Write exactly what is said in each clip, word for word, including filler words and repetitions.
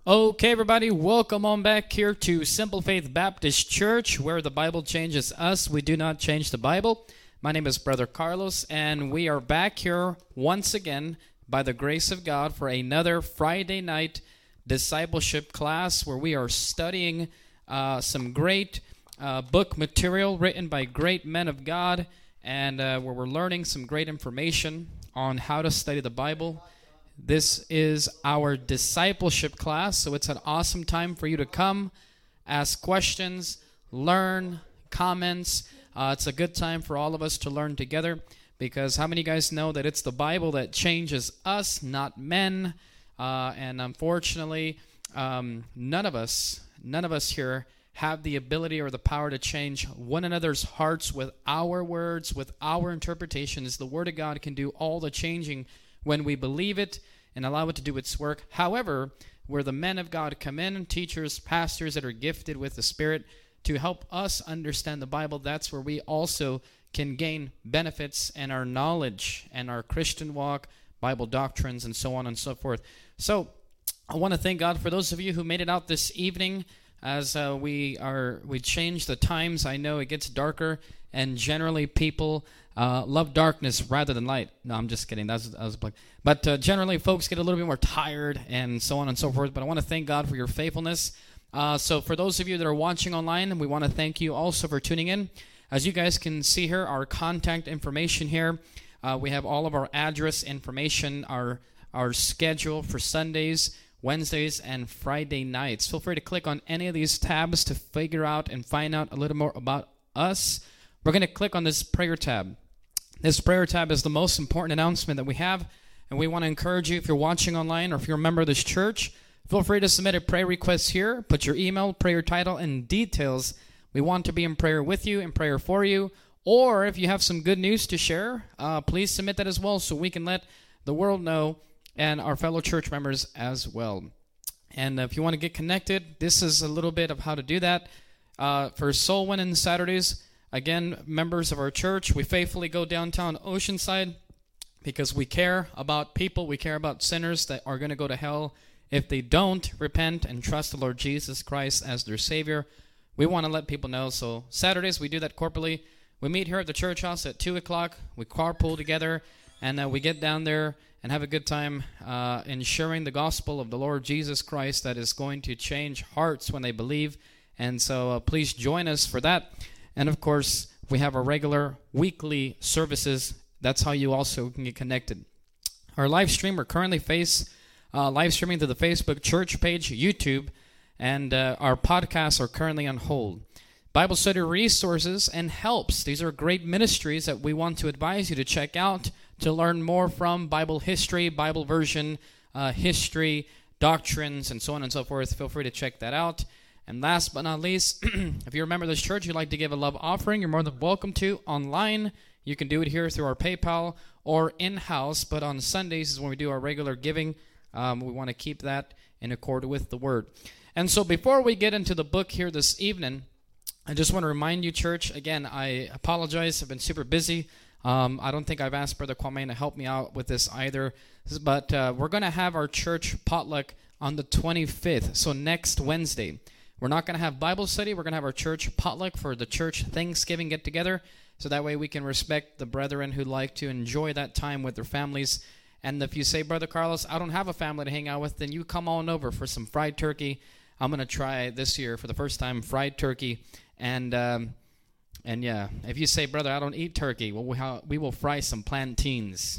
Okay, everybody, welcome on back here to Simple Faith Baptist Church, where the Bible changes us. We do not change the Bible. My name is Brother Carlos, and we are back here once again by the grace of God for another Friday night discipleship class where we are studying uh, some great uh, book material written by great men of God, and uh, where we're learning some great information on how to study the Bible. This is our discipleship class, so it's an awesome time for you to come, ask questions, learn, comments. Uh, it's a good time for all of us to learn together, because how many of you guys know that it's the Bible that changes us, not men? Uh, and unfortunately, um, none of us, none of us here have the ability or the power to change one another's hearts with our words, with our interpretations. The Word of God can do all the changing when we believe it and allow it to do its work. However, where the men of God come in, teachers, pastors that are gifted with the Spirit to help us understand the Bible, that's where we also can gain benefits in our knowledge and our Christian walk, Bible doctrines, and so on and so forth. So I want to thank God for those of you who made it out this evening. As uh, we are, we change the times. I know it gets darker, and generally people uh, love darkness rather than light. No, I'm just kidding. That was, that was a plug. But uh, generally, folks get a little bit more tired, and so on and so forth. But I want to thank God for your faithfulness. Uh, so for those of you that are watching online, we want to thank you also for tuning in. As you guys can see here, our contact information here. Uh, we have all of our address information, our our schedule for Sundays, Wednesdays, and Friday nights. Feel free to click on any of these tabs to figure out and find out a little more about us. We're going to click on this prayer tab. This prayer tab is the most important announcement that we have, and we want to encourage you, if you're watching online or if you're a member of this church, feel free to submit a prayer request here. Put your email, prayer title, and details. We want to be in prayer with you, in prayer for you. Or if you have some good news to share, uh, please submit that as well so we can let the world know, and our fellow church members as well. And if you want to get connected, this is a little bit of how to do that. Uh, for Soul Winning Saturdays, again, members of our church, we faithfully go downtown Oceanside because we care about people. We care about sinners that are going to go to hell if they don't repent and trust the Lord Jesus Christ as their Savior. We want to let people know. So Saturdays, we do that corporately. We meet here at the church house at two o'clock. We carpool together, and uh, we get down there and have a good time uh, in sharing the gospel of the Lord Jesus Christ that is going to change hearts when they believe. And so uh, please join us for that. And, of course, we have our regular weekly services. That's how you also can get connected. Our live stream, we're currently face, uh, live streaming to the Facebook church page, YouTube, and uh, our podcasts are currently on hold. Bible study resources and helps. These are great ministries that we want to advise you to check out to learn more from Bible history, Bible version, uh, history, doctrines, and so on and so forth. Feel free to check that out. And last but not least, if you're a member of this church, you'd like to give a love offering, you're more than welcome to online. You can do it here through our PayPal or in-house, but on Sundays is when we do our regular giving. Um, we want to keep that in accord with the Word. And so before we get into the book here this evening, I just want to remind you, church, again, I apologize. I've been super busy. Um, I don't think I've asked Brother Kwame to help me out with this either. But uh, we're going to have our church potluck on the twenty-fifth, so next Wednesday. We're not going to have Bible study. We're going to have our church potluck for the church Thanksgiving get-together, so that way we can respect the brethren who like to enjoy that time with their families. And if you say, Brother Carlos, I don't have a family to hang out with, then you come on over for some fried turkey. I'm going to try this year for the first time fried turkey. And um, and yeah, if you say, brother, I don't eat turkey, well, we, ha- we will fry some plantains.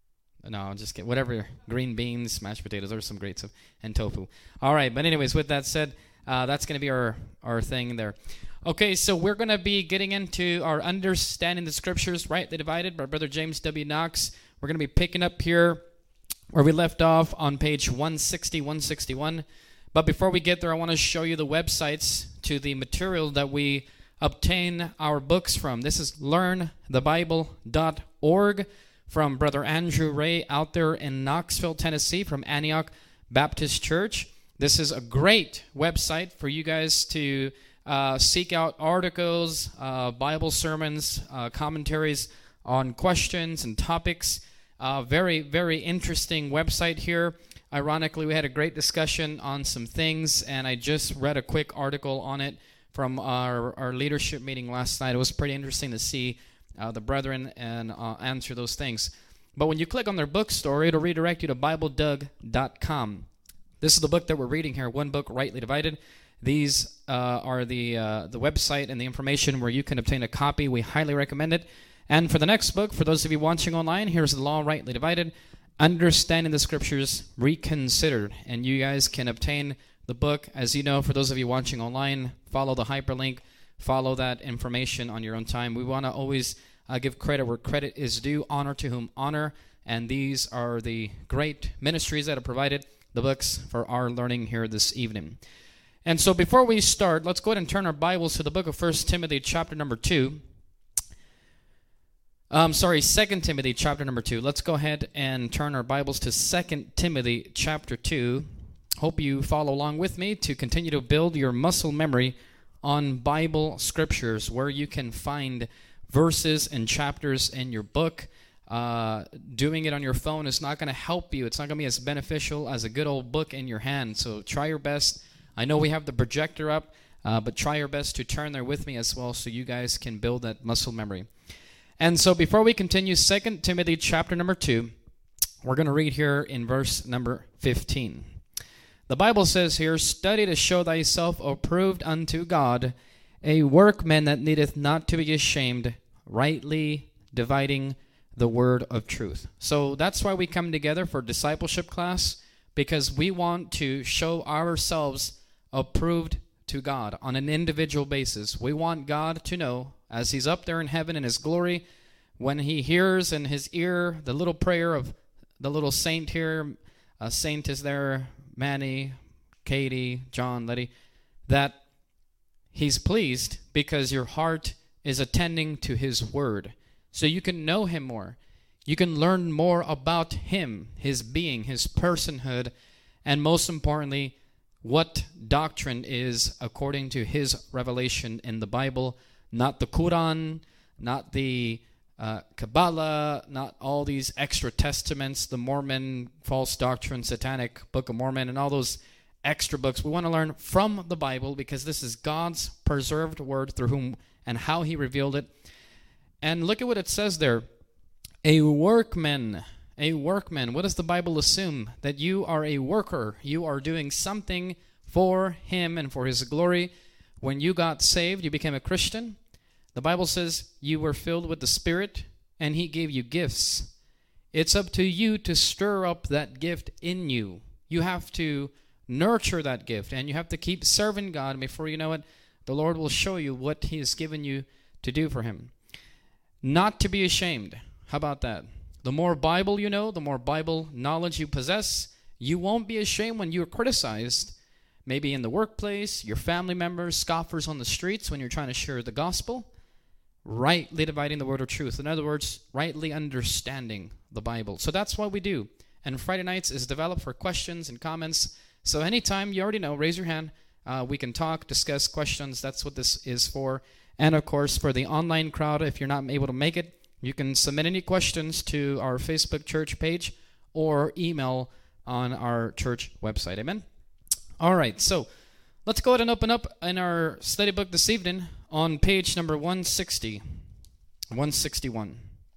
No, just get whatever, green beans, mashed potatoes, there's some great stuff, and tofu. All right, but anyways, with that said, uh, that's going to be our, our thing there. Okay, so we're going to be getting into our understanding the scriptures, rightly divided, by Brother James W. Knox. We're going to be picking up here where we left off on page one sixty, one sixty-one. But before we get there, I want to show you the websites to the material that we obtain our books from. This is learn the bible dot org from Brother Andrew Ray out there in Knoxville, Tennessee, from Antioch Baptist Church. This is a great website for you guys to uh, seek out articles, uh, Bible sermons, uh, commentaries on questions and topics. Uh, very, very interesting website here. Ironically, we had a great discussion on some things, and I just read a quick article on it from our, our leadership meeting last night. It was pretty interesting to see uh, the brethren and uh, answer those things. But when you click on their bookstore, it'll redirect you to Bible Dug dot com. This is the book that we're reading here, One Book Rightly Divided. These uh, are the uh, the website and the information where you can obtain a copy. We highly recommend it. And for the next book, for those of you watching online, here's The Law Rightly Divided, Understanding the Scriptures Reconsidered. And you guys can obtain the book. As you know, for those of you watching online, follow the hyperlink, follow that information on your own time. We want to always uh, give credit where credit is due, honor to whom honor, and these are the great ministries that have provided the books for our learning here this evening. And so before we start, let's go ahead and turn our Bibles to the book of First Timothy chapter number two. Um, sorry, Second Timothy chapter number two. Let's go ahead and turn our Bibles to Second Timothy chapter two. Hope you follow along with me to continue to build your muscle memory on Bible scriptures, where you can find verses and chapters in your book. Uh, doing it on your phone is not going to help you. It's not going to be as beneficial as a good old book in your hand. So try your best. I know we have the projector up, uh, but try your best to turn there with me as well so you guys can build that muscle memory. And so before we continue, Second Timothy chapter number two, we're going to read here in verse number fifteen. The Bible says here, "Study to show thyself approved unto God, a workman that needeth not to be ashamed, rightly dividing the word of truth." So that's why we come together for discipleship class, because we want to show ourselves approved to God on an individual basis. We want God to know, as he's up there in heaven in his glory, when he hears in his ear the little prayer of the little saint here, a saint is there, Manny, Katie, John, Letty, that he's pleased because your heart is attending to his word. So you can know him more. You can learn more about him, his being, his personhood, and most importantly, what doctrine is according to his revelation in the Bible, not the Quran, not the uh, Kabbalah, not all these extra testaments, the Mormon false doctrine, satanic Book of Mormon, and all those extra books. We want to learn from the Bible because this is God's preserved word through whom and how he revealed it. And look at what it says there. A workman. A workman. What does the Bible assume? That you are a worker. You are doing something for him and for his glory. When you got saved, you became a Christian. The Bible says you were filled with the Spirit and he gave you gifts. It's up to you to stir up that gift in you. You have to nurture that gift and you have to keep serving God. Before you know it, the Lord will show you what he has given you to do for him. Not to be ashamed. How about that? The more Bible you know, the more Bible knowledge you possess, you won't be ashamed when you're criticized, maybe in the workplace, your family members, scoffers on the streets when you're trying to share the gospel, rightly dividing the word of truth. In other words, rightly understanding the Bible. So that's what we do. And Friday nights is developed for questions and comments. So anytime, you already know, raise your hand. Uh, we can talk, discuss questions. That's what this is for. And of course, for the online crowd, if you're not able to make it, you can submit any questions to our Facebook church page or email on our church website. Amen? All right, so let's go ahead and open up in our study book this evening on page number one sixty, one sixty-one.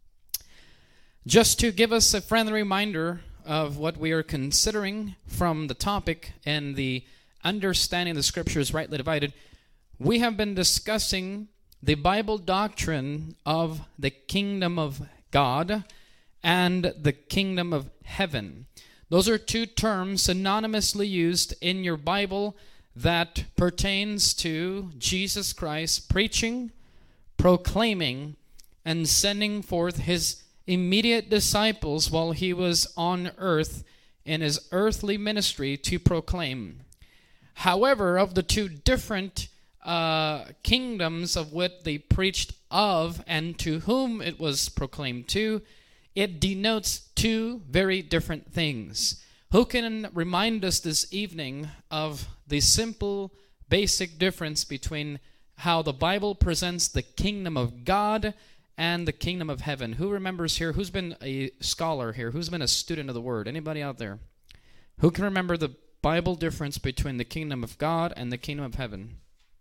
Just to give us a friendly reminder of what we are considering from the topic and the understanding the scriptures rightly divided, we have been discussing the Bible doctrine of the kingdom of God and the kingdom of heaven. Those are two terms synonymously used in your Bible that pertains to Jesus Christ preaching, proclaiming, and sending forth his immediate disciples while he was on earth in his earthly ministry to proclaim. However, of the two different Uh, kingdoms of what they preached of and to whom it was proclaimed to, it denotes two very different things. Who can remind us this evening of the simple, basic difference between how the Bible presents the kingdom of God and the kingdom of heaven? Who remembers here? Who's been a scholar here? Who's been a student of the word? Anybody out there? Who can remember the Bible difference between the kingdom of God and the kingdom of heaven?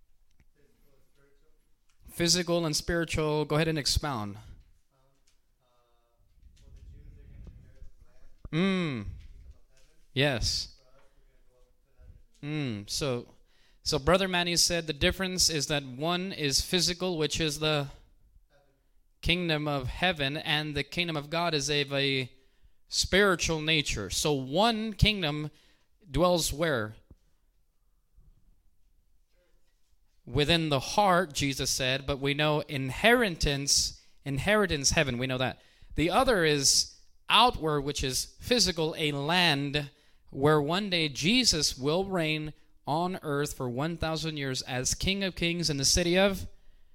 Physical and spiritual. Go ahead and expound. Mm. Yes. Mm. So, so Brother Manny said the difference is that one is physical, which is the kingdom of heaven, and the kingdom of God is of a spiritual nature. So one kingdom dwells where? Within the heart, Jesus said, but we know inheritance, inheritance heaven, we know that. The other is outward, which is physical, a land where one day Jesus will reign on earth for one thousand years as King of Kings in the city of,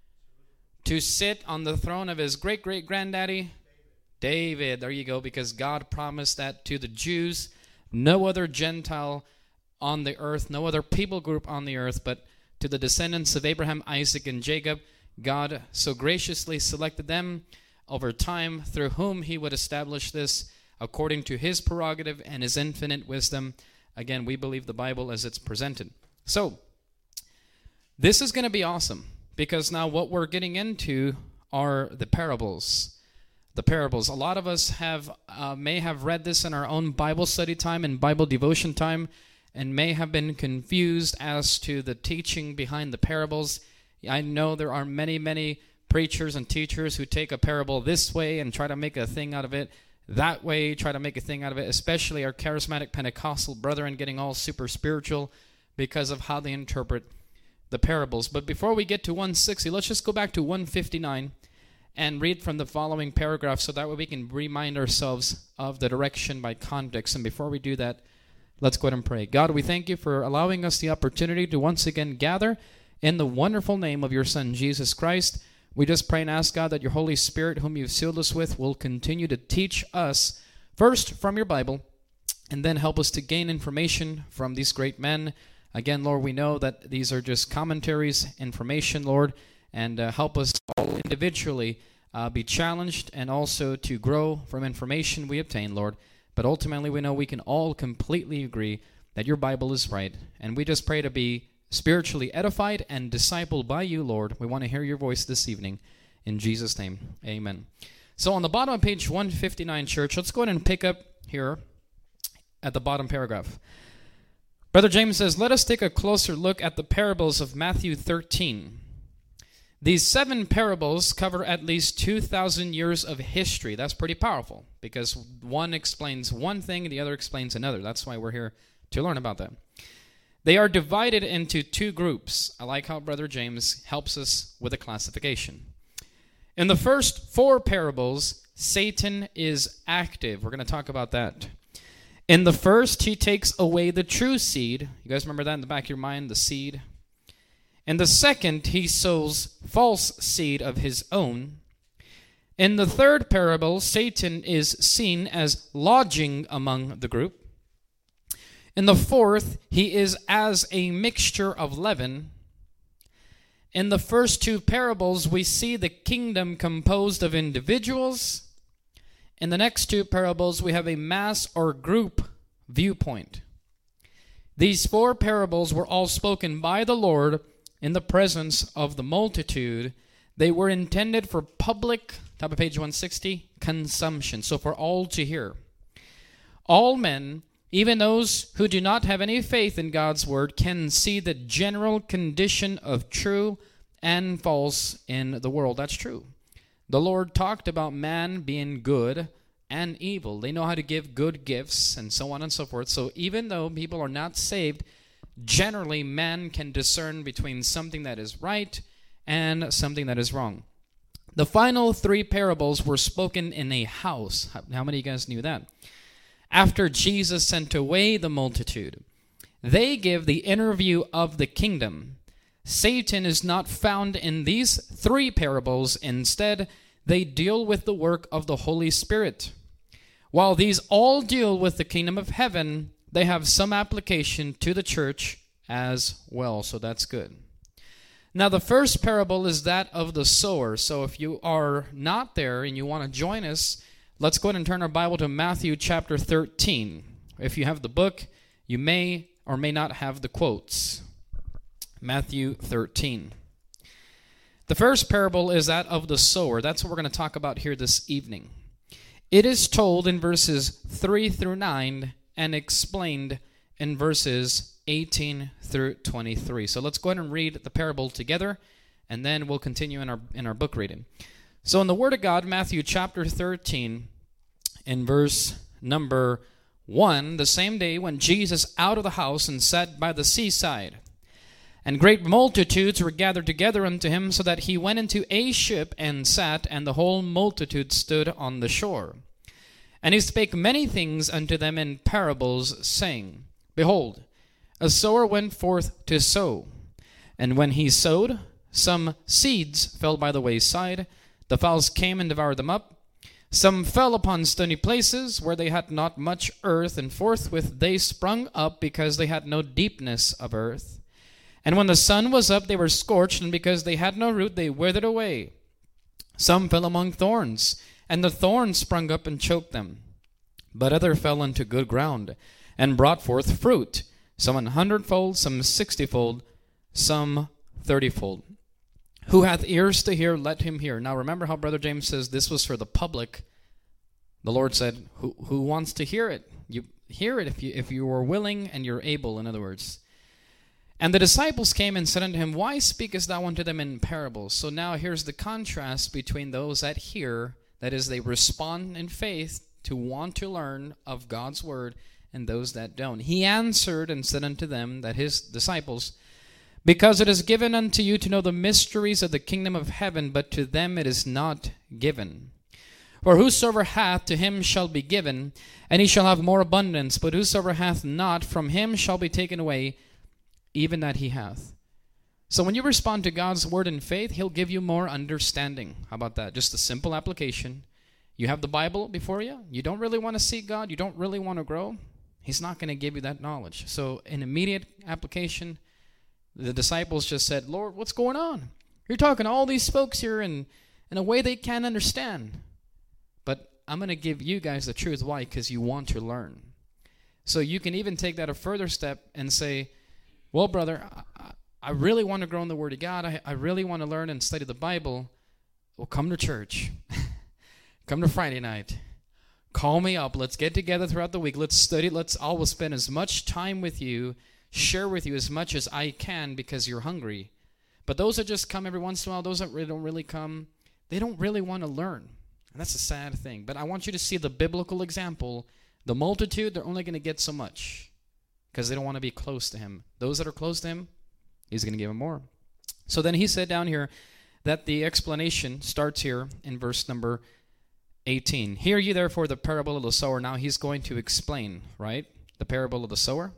to sit on the throne of his great-great-granddaddy, David. There you go, because God promised that to the Jews. No other Gentile on the earth, no other people group on the earth, but to the descendants of Abraham, Isaac, and Jacob, God so graciously selected them over time, through whom he would establish this according to his prerogative and his infinite wisdom. Again, we believe the Bible as it's presented. So, this is going to be awesome, because now what we're getting into are the parables. The parables. A lot of us have uh, may have read this in our own Bible study time and Bible devotion time, and may have been confused as to the teaching behind the parables. I know there are many, many preachers and teachers who take a parable this way and try to make a thing out of it that way, try to make a thing out of it, especially our charismatic Pentecostal brethren getting all super spiritual because of how they interpret the parables. But before we get to one sixty, let's just go back to one fifty-nine and read from the following paragraph, so that way we can remind ourselves of the direction by context. And before we do that, let's go ahead and pray. God, we thank you for allowing us the opportunity to once again gather in the wonderful name of your Son, Jesus Christ. We just pray and ask, God, that your Holy Spirit, whom you've sealed us with, will continue to teach us, first from your Bible, and then help us to gain information from these great men. Again, Lord, we know that these are just commentaries, information, Lord, and uh, help us all individually uh, be challenged and also to grow from information we obtain, Lord. But ultimately, we know we can all completely agree that your Bible is right, and we just pray to be spiritually edified and discipled by you, Lord. We want to hear your voice this evening. In Jesus' name, amen. So on the bottom of page one fifty-nine, church, let's go ahead and pick up here at the bottom paragraph. Brother James says, let us take a closer look at the parables of Matthew thirteen. These seven parables cover at least two thousand years of history. That's pretty powerful, because one explains one thing, the other explains another. That's why we're here to learn about that. They are divided into two groups. I like how Brother James helps us with a classification. In the first four parables, Satan is active. We're going to talk about that. In the first, he takes away the true seed. You guys remember that in the back of your mind, the seed? In the second, he sows false seed of his own. In the third parable, Satan is seen as lodging among the group. In the fourth, he is as a mixture of leaven. In the first two parables, we see the kingdom composed of individuals. In the next two parables, we have a mass or group viewpoint. These four parables were all spoken by the Lord in the presence of the multitude. They were intended for public, top of page one sixty, consumption, so for all to hear. All men, even those who do not have any faith in God's word, can see the general condition of true and false in the world. That's true. The Lord talked about man being good and evil. They know how to give good gifts and so on and so forth. So even though people are not saved, generally man can discern between something that is right and something that is wrong. The final three parables were spoken in a house. How many of you guys knew that? After Jesus sent away the multitude, they give the inner view of the kingdom. Satan is not found in these three parables. Instead, they deal with the work of the Holy Spirit. While these all deal with the kingdom of heaven, they have some application to the church as well, so that's good. Now, the first parable is that of the sower. So if you are not there and you want to join us, let's go ahead and turn our Bible to Matthew chapter thirteen. If you have the book, you may or may not have the quotes. Matthew thirteen. The first parable is that of the sower. That's what we're going to talk about here this evening. It is told in verses three through nine and explained in verses eighteen through twenty-three. So let's go ahead and read the parable together, and then we'll continue in our in our book reading. So in the Word of God, Matthew chapter thirteen, in verse number one, the same day when Jesus out of the house and sat by the seaside, and great multitudes were gathered together unto him, so that he went into a ship and sat, and the whole multitude stood on the shore. And he spake many things unto them in parables, saying, Behold, a sower went forth to sow. And when he sowed, some seeds fell by the wayside. The fowls came and devoured them up. Some fell upon stony places, where they had not much earth, and forthwith they sprung up, because they had no deepness of earth. And when the sun was up, they were scorched, and because they had no root, they withered away. Some fell among thorns, and the thorns sprung up and choked them. But other fell into good ground, and brought forth fruit, some an hundredfold, some sixtyfold, some thirtyfold. Who hath ears to hear, let him hear. Now remember how Brother James says this was for the public. The Lord said, who, who wants to hear it? You hear it if you, if you are willing and you're able, in other words. And the disciples came and said unto him, Why speakest thou unto them in parables? So now here's the contrast between those that hear, that is, they respond in faith to want to learn of God's word, and those that don't. He answered and said unto them, that his disciples, Because it is given unto you to know the mysteries of the kingdom of heaven, but to them it is not given. For whosoever hath, to him shall be given, and he shall have more abundance. But whosoever hath not, from him shall be taken away, even that he hath. So when you respond to God's word in faith, he'll give you more understanding. How about that? Just a simple application. You have the Bible before you. You don't really want to see God. You don't really want to grow. He's not going to give you that knowledge. So in immediate application, the disciples just said, Lord, what's going on? You're talking to all these folks here in, in a way they can't understand. But I'm going to give you guys the truth. Why? Because you want to learn. So you can even take that a further step and say, well, brother, I, I really want to grow in the Word of God. I, I really want to learn and study the Bible. Well, come to church. Come to Friday night. Call me up. Let's get together throughout the week. Let's study. Let's always spend as much time with you, share with you as much as I can, because you're hungry. But those that just come every once in a while, those that really don't really come, they don't really want to learn. And that's a sad thing. But I want you to see the biblical example. The multitude, they're only going to get so much, because they don't want to be close to him. Those that are close to him, he's going to give them more. So then he said down here that the explanation starts here in verse number eighteen. Hear ye therefore the parable of the sower. Now he's going to explain, right? The parable of the sower.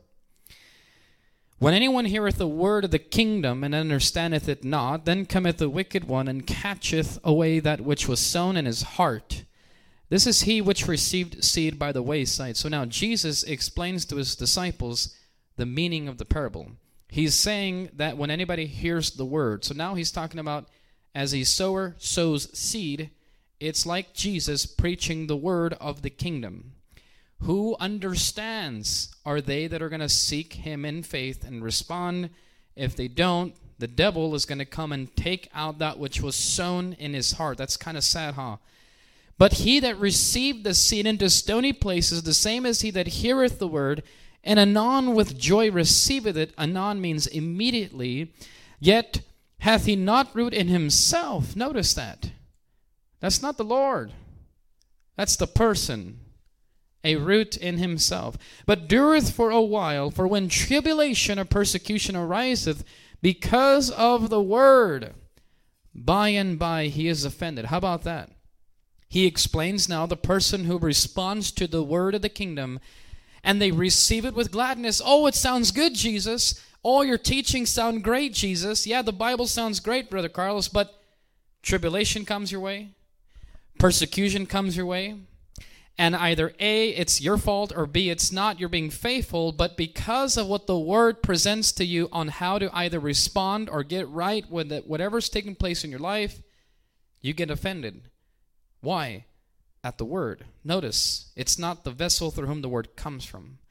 When anyone heareth the word of the kingdom and understandeth it not, then cometh the wicked one and catcheth away that which was sown in his heart. This is he which received seed by the wayside. So now Jesus explains to his disciples the meaning of the parable. He's saying that when anybody hears the word, so now he's talking about as a sower sows seed, it's like Jesus preaching the word of the kingdom. Who understands are they that are going to seek him in faith and respond. If they don't, the devil is going to come and take out that which was sown in his heart. That's kind of sad, huh? But he that received the seed into stony places, the same as he that heareth the word, and anon with joy receiveth it. Anon means immediately. Yet hath he not root in himself. Notice that. That's not the Lord. That's the person. A root in himself. But dureth for a while. For when tribulation or persecution ariseth because of the word, by and by he is offended. How about that? He explains now the person who responds to the word of the kingdom, and they receive it with gladness. Oh, it sounds good, Jesus. Oh, your teachings sound great, Jesus. Yeah, the Bible sounds great, Brother Carlos, but tribulation comes your way, persecution comes your way, and either A, it's your fault, or B, it's not. You're being faithful, but because of what the word presents to you on how to either respond or get right with whatever's taking place in your life, you get offended. Why? At the word. Notice, it's not the vessel through whom the word comes from.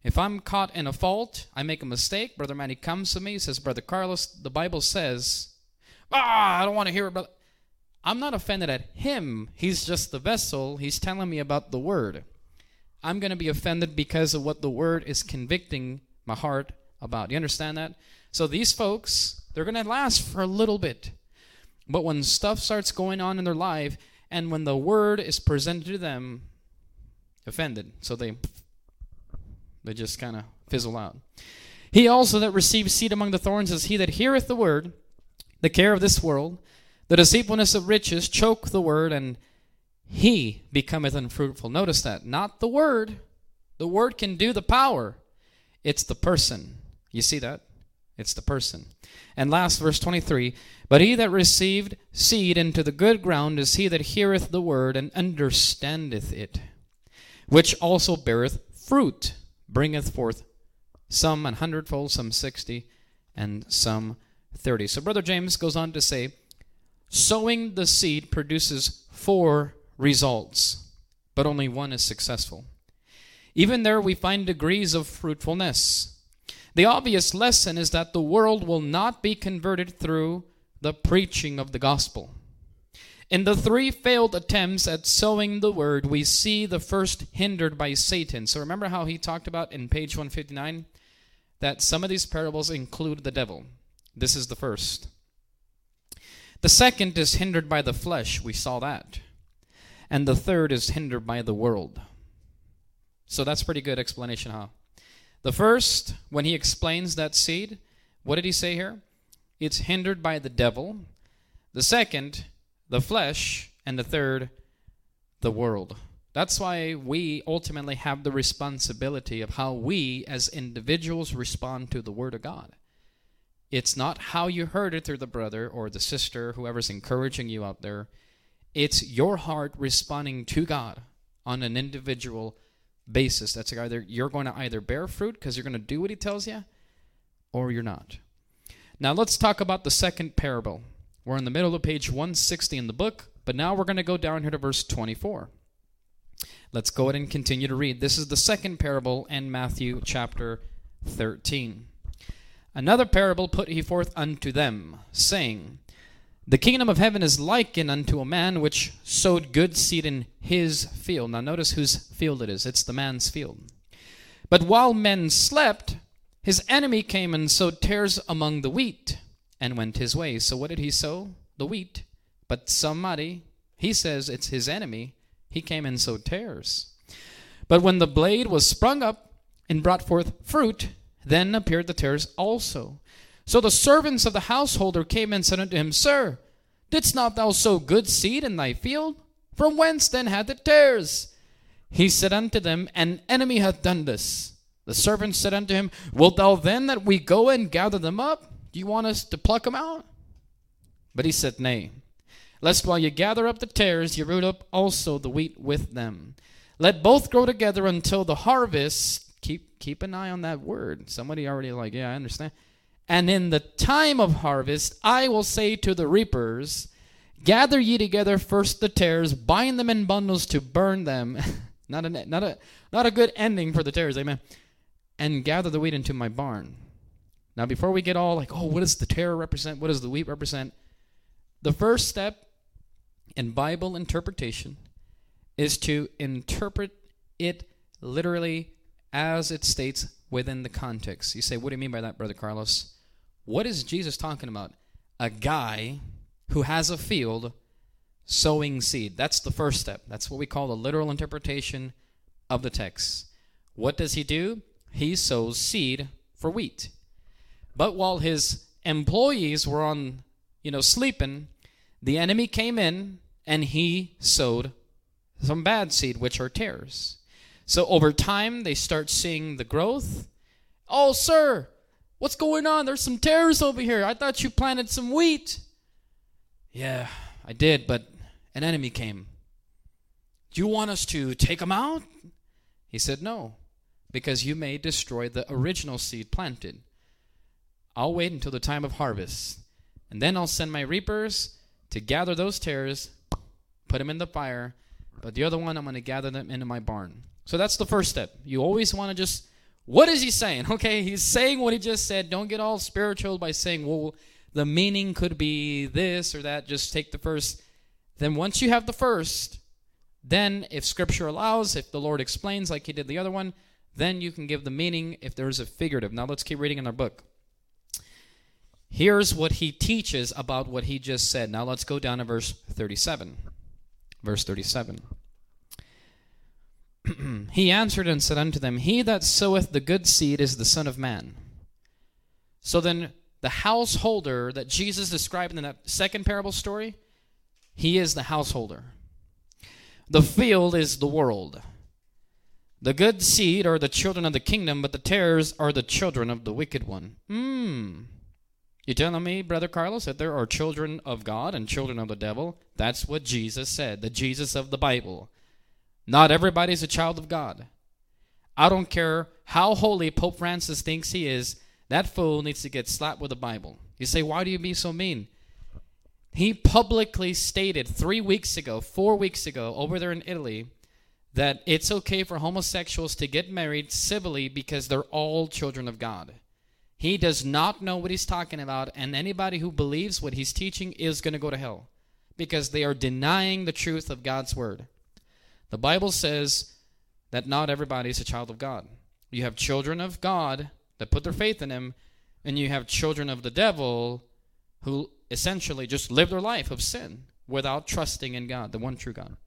If I'm caught in a fault, I make a mistake, Brother Manny comes to me, he says, Brother Carlos, the Bible says, ah, I don't want to hear it, brother. I'm not offended at him. He's just the vessel. He's telling me about the word. I'm going to be offended because of what the word is convicting my heart about. You understand that? So these folks, they're going to last for a little bit. But when stuff starts going on in their life, and when the word is presented to them, offended. So they, they just kind of fizzle out. He also that receives seed among the thorns is he that heareth the word, the care of this world, the deceitfulness of riches choke the word, and he becometh unfruitful. Notice that. Not the word. The word can do the power. It's the person. You see that? It's the person. And last, verse twenty-three, but he that received seed into the good ground is he that heareth the word and understandeth it, which also beareth fruit, bringeth forth some an hundredfold, some sixty, and some thirty. So Brother James goes on to say, sowing the seed produces four results, but only one is successful. Even there we find degrees of fruitfulness. The obvious lesson is that the world will not be converted through the preaching of the gospel. In the three failed attempts at sowing the word, we see the first hindered by Satan. So remember how he talked about in page one fifty-nine that some of these parables include the devil. This is the first. The second is hindered by the flesh. We saw that. And the third is hindered by the world. So that's pretty good explanation, huh? The first, when he explains that seed, what did he say here? It's hindered by the devil. The second, the flesh. And the third, the world. That's why we ultimately have the responsibility of how we as individuals respond to the Word of God. It's not how you heard it through the brother or the sister, whoever's encouraging you out there. It's your heart responding to God on an individual basis. That's either you're going to either bear fruit because you're going to do what he tells you, or you're not. Now let's talk about the second parable. We're in the middle of page one sixty in the book, but now we're going to go down here to verse twenty-four. Let's go ahead and continue to read. This is the second parable in Matthew chapter thirteen. Another parable put he forth unto them, saying, the kingdom of heaven is likened unto a man which sowed good seed in his field. Now notice whose field it is. It's the man's field. But while men slept, his enemy came and sowed tares among the wheat and went his way. So what did he sow? The wheat. But somebody, he says it's his enemy, he came and sowed tares. But when the blade was sprung up and brought forth fruit, then appeared the tares also. So the servants of the householder came and said unto him, Sir, didst not thou sow good seed in thy field? From whence then had it tares? He said unto them, An enemy hath done this. The servants said unto him, Wilt thou then that we go and gather them up? Do you want us to pluck them out? But he said, Nay, lest while you gather up the tares, you root up also the wheat with them. Let both grow together until the harvest. Keep keep an eye on that word. Somebody already like, yeah, I understand. And in the time of harvest, I will say to the reapers, Gather ye together first the tares, bind them in bundles to burn them. not a not a not a good ending for the tares, amen. And gather the wheat into my barn. Now, before we get all like, oh, what does the tare represent? What does the wheat represent? The first step in Bible interpretation is to interpret it literally as it states within the context. You say, what do you mean by that, Brother Carlos? What is Jesus talking about? A guy who has a field sowing seed. That's the first step. That's what we call the literal interpretation of the text. What does he do? He sows seed for wheat. But while his employees were on, you know, sleeping, the enemy came in and he sowed some bad seed, which are tares. So over time, they start seeing the growth. Oh, sir, what's going on? There's some tares over here. I thought you planted some wheat. Yeah, I did, but an enemy came. Do you want us to take them out? He said, no, because you may destroy the original seed planted. I'll wait until the time of harvest, and then I'll send my reapers to gather those tares, put them in the fire, but the other one, I'm going to gather them into my barn. So that's the first step. You always want to just What is he saying? Okay, he's saying what he just said. Don't get all spiritual by saying, well, the meaning could be this or that. Just take the first. Then once you have the first, then if Scripture allows, if the Lord explains like he did the other one, then you can give the meaning if there's a figurative. Now let's keep reading in our book. Here's what he teaches about what he just said. Now let's go down to verse thirty-seven. Verse thirty-seven. He answered and said unto them, He that soweth the good seed is the Son of Man. So then the householder that Jesus described in that second parable story, he is the householder. The field is the world. The good seed are the children of the kingdom, but the tares are the children of the wicked one. Hmm. You telling me, Brother Carlos, that there are children of God and children of the devil? That's what Jesus said, the Jesus of the Bible. Not everybody's a child of God. I don't care how holy Pope Francis thinks he is, that fool needs to get slapped with the Bible. You say, why do you be so mean? He publicly stated three weeks ago, four weeks ago, over there in Italy, that it's okay for homosexuals to get married civilly because they're all children of God. He does not know what he's talking about, and anybody who believes what he's teaching is going to go to hell because they are denying the truth of God's word. The Bible says that not everybody is a child of God. You have children of God that put their faith in him, and you have children of the devil who essentially just live their life of sin without trusting in God, the one true God.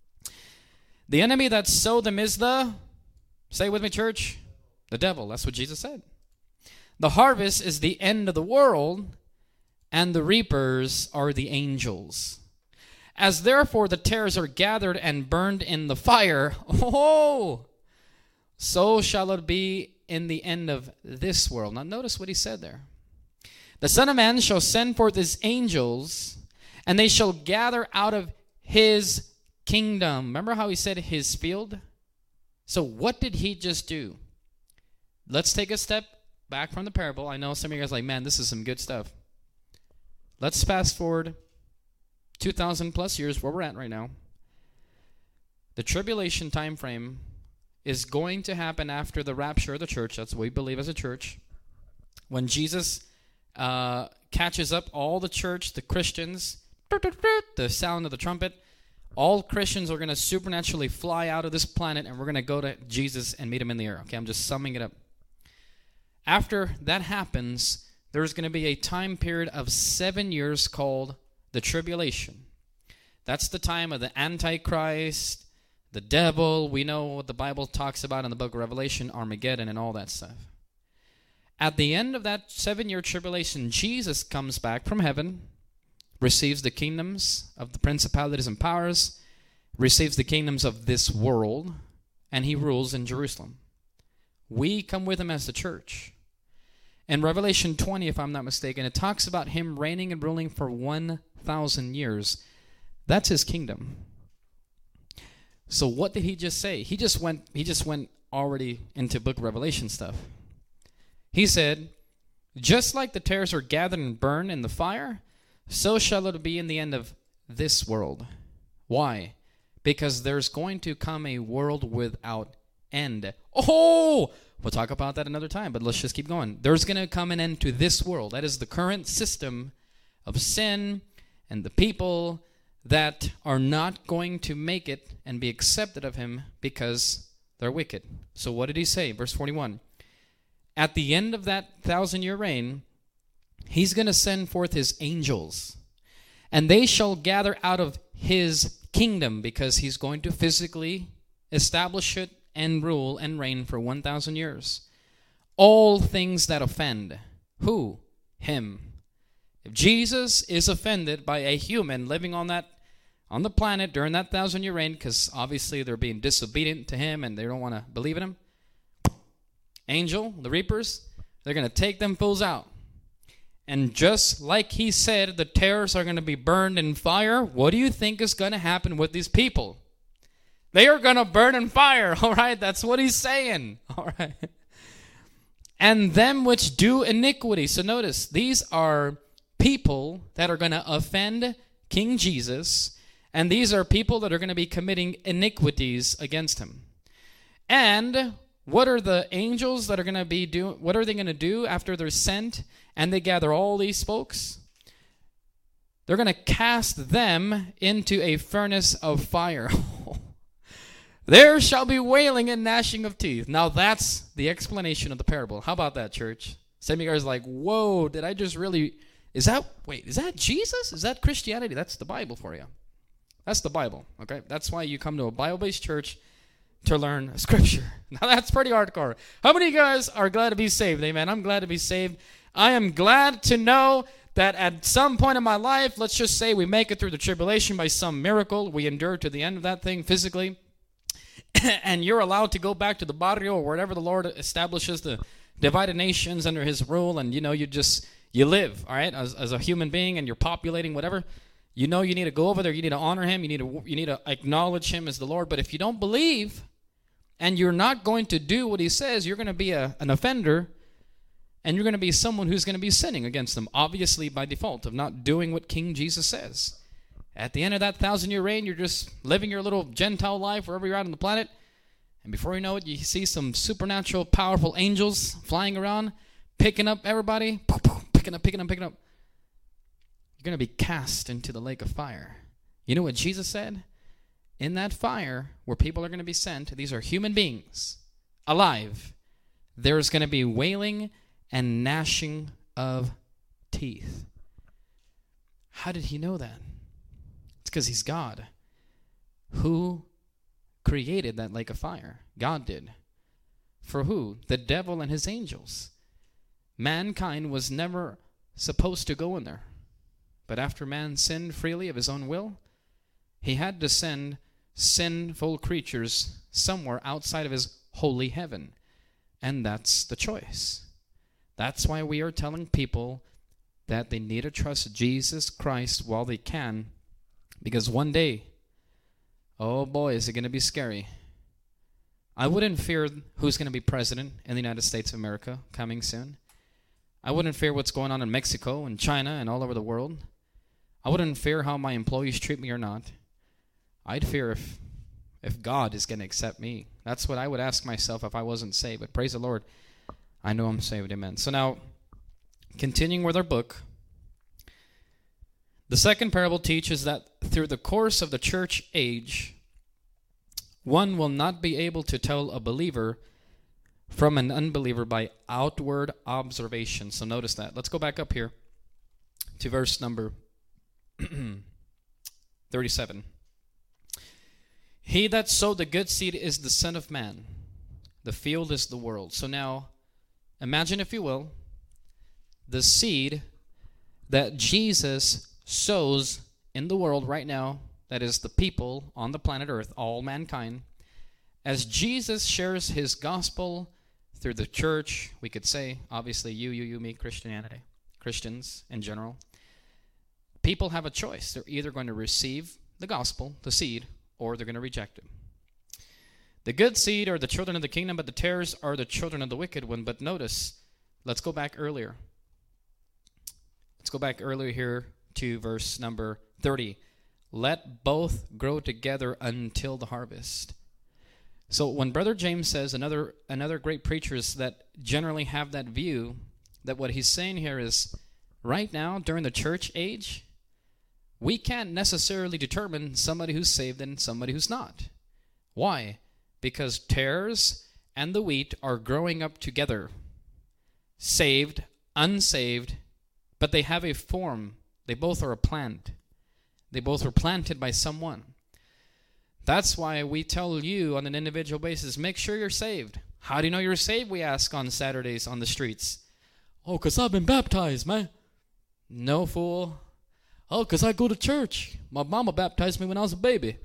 The enemy that sowed them is the, say with me, church, the devil. That's what Jesus said. The harvest is the end of the world, and the reapers are the angels. As therefore the tares are gathered and burned in the fire, oh, so shall it be in the end of this world. Now notice what he said there. The Son of Man shall send forth his angels, and they shall gather out of his kingdom. Remember how he said his field? So what did he just do? Let's take a step back from the parable. I know some of you guys are like, man, this is some good stuff. Let's fast forward two thousand plus years where we're at right now. The tribulation time frame is going to happen after the rapture of the church. That's what we believe as a church. When Jesus uh, catches up all the church, the Christians, the sound of the trumpet, all Christians are going to supernaturally fly out of this planet, and we're going to go to Jesus and meet him in the air. Okay, I'm just summing it up. After that happens, there's going to be a time period of seven years called the tribulation. That's the time of the Antichrist, the devil. We know what the Bible talks about in the book of Revelation, Armageddon, and all that stuff. At the end of that seven-year tribulation, Jesus comes back from heaven, receives the kingdoms of the principalities and powers, receives the kingdoms of this world, and he rules in Jerusalem. We come with him as the church. In Revelation twenty, if I'm not mistaken, it talks about him reigning and ruling for one thousand years. That's his kingdom. So what did he just say? He just went he just went already into book of Revelation stuff. He said, just like the tares are gathered and burned in the fire, so shall it be in the end of this world. Why? Because there's going to come a world without end. Oh! We'll talk about that another time, but let's just keep going. There's going to come an end to this world. That is the current system of sin and the people that are not going to make it and be accepted of him because they're wicked. So what did he say? Verse forty-one. At the end of that thousand-year reign, he's going to send forth his angels, and they shall gather out of his kingdom, because he's going to physically establish it and rule and reign for one thousand years. All things that offend. Who? Him. If Jesus is offended by a human living on that on the planet during that thousand-year reign, because obviously they're being disobedient to him and they don't want to believe in him, angel, the reapers, they're going to take them fools out. And just like he said, the tares are going to be burned in fire. What do you think is going to happen with these people? They are going to burn in fire, all right? That's what he's saying, all right? And them which do iniquity. So notice, these are people that are going to offend King Jesus, and these are people that are going to be committing iniquities against him. And What are the angels that are going to be doing? What are they going to do after they're sent and they gather all these folks? They're going to cast them into a furnace of fire. There shall be wailing and gnashing of teeth. Now that's the explanation of the parable. How about that, church? Some of you guys are like, whoa, did I just really, is that, wait, is that Jesus? Is that Christianity? That's the Bible for you. That's the Bible, okay? That's why you come to a Bible-based church to learn Scripture. Now that's pretty hardcore. How many of you guys are glad to be saved? Amen. I'm glad to be saved. I am glad to know that at some point in my life, let's just say we make it through the tribulation by some miracle. We endure to the end of that thing physically. And you're allowed to go back to the barrio or wherever the Lord establishes the divided nations under his rule. And, you know, you just, you live, all right, as, as a human being, and you're populating whatever. You know you need to go over there. You need to honor him. You need to, you need to acknowledge him as the Lord. But if you don't believe and you're not going to do what he says, you're going to be a, an offender. And you're going to be someone who's going to be sinning against them, obviously by default of not doing what King Jesus says. At the end of that thousand-year reign, you're just living your little Gentile life wherever you're at on the planet. And before you know it, you see some supernatural, powerful angels flying around, picking up everybody, picking up, picking up, picking up. You're going to be cast into the lake of fire. You know what Jesus said? In that fire, where people are going to be sent, these are human beings, alive. There's going to be wailing and gnashing of teeth. How did he know that? It's because he's God. Who created that lake of fire? God did. For who? The devil and his angels. Mankind was never supposed to go in there. But after man sinned freely of his own will, he had to send sinful creatures somewhere outside of his holy heaven. And that's the choice. That's why we are telling people that they need to trust Jesus Christ while they can. Because one day, oh boy, is it going to be scary. I wouldn't fear who's going to be president in the United States of America coming soon. I wouldn't fear what's going on in Mexico and China and all over the world. I wouldn't fear how my employees treat me or not. I'd fear if if God is going to accept me. That's what I would ask myself if I wasn't saved. But praise the Lord, I know I'm saved. Amen. So now, continuing with our book, the second parable teaches that through the course of the church age, one will not be able to tell a believer from an unbeliever by outward observation. So notice that. Let's go back up here to verse number thirty-seven. He that sowed the good seed is the Son of Man. The field is the world. So now, imagine, if you will, the seed that Jesus sows in the world right now, that is the people on the planet Earth, all mankind. As Jesus shares his gospel through the church, we could say, obviously, you, you, you, me, Christianity, Christians in general, people have a choice. They're either going to receive the gospel, the seed, or they're going to reject it. The good seed are the children of the kingdom, but the tares are the children of the wicked one. But notice, let's go back earlier. Let's go back earlier here to verse number thirty. Let both grow together until the harvest. So when Brother James says, another another great preachers that generally have that view, that what he's saying here is, right now, during the church age, we can't necessarily determine somebody who's saved and somebody who's not. Why? Because tares and the wheat are growing up together. Saved, unsaved, but they have a form. They both are a plant. They both were planted by someone. That's why we tell you on an individual basis, make sure you're saved. How do you know you're saved, we ask on Saturdays on the streets. Oh, because I've been baptized, man. No, fool. Oh, because I go to church. My mama baptized me when I was a baby.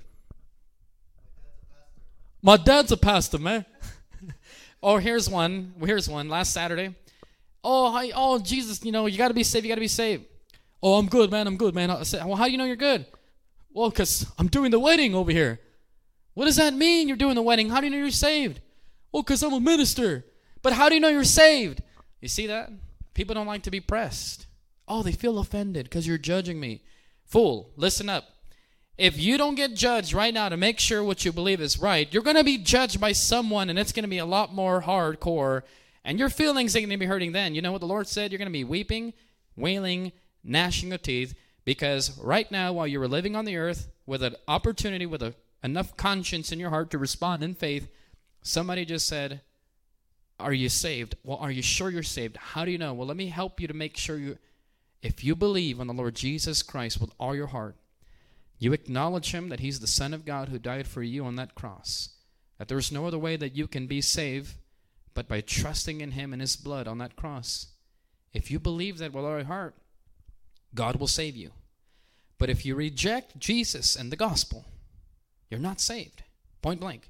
My dad's a pastor, man. Oh, here's one. Here's one. Last Saturday. Oh, hi, oh, Jesus, you know, you got to be saved. You got to be saved. Oh, I'm good, man. I'm good, man. I said, well, how do you know you're good? Well, because I'm doing the wedding over here. What does that mean, you're doing the wedding? How do you know you're saved? Well, because I'm a minister. But how do you know you're saved? You see that? People don't like to be pressed. Oh, they feel offended because you're judging me. Fool, listen up. If you don't get judged right now to make sure what you believe is right, you're going to be judged by someone, and it's going to be a lot more hardcore, and your feelings are going to be hurting then. You know what the Lord said? You're going to be weeping, wailing, gnashing of teeth, because right now, while you were living on the earth with an opportunity, with a, enough conscience in your heart to respond in faith, somebody just said, are you saved? Well, are you sure you're saved? How do you know? Well, let me help you to make sure you, if you believe on the Lord Jesus Christ with all your heart, you acknowledge him that he's the Son of God who died for you on that cross, that there's no other way that you can be saved but by trusting in him and his blood on that cross. If you believe that with all your heart, God will save you. But if you reject Jesus and the gospel, you're not saved, point blank.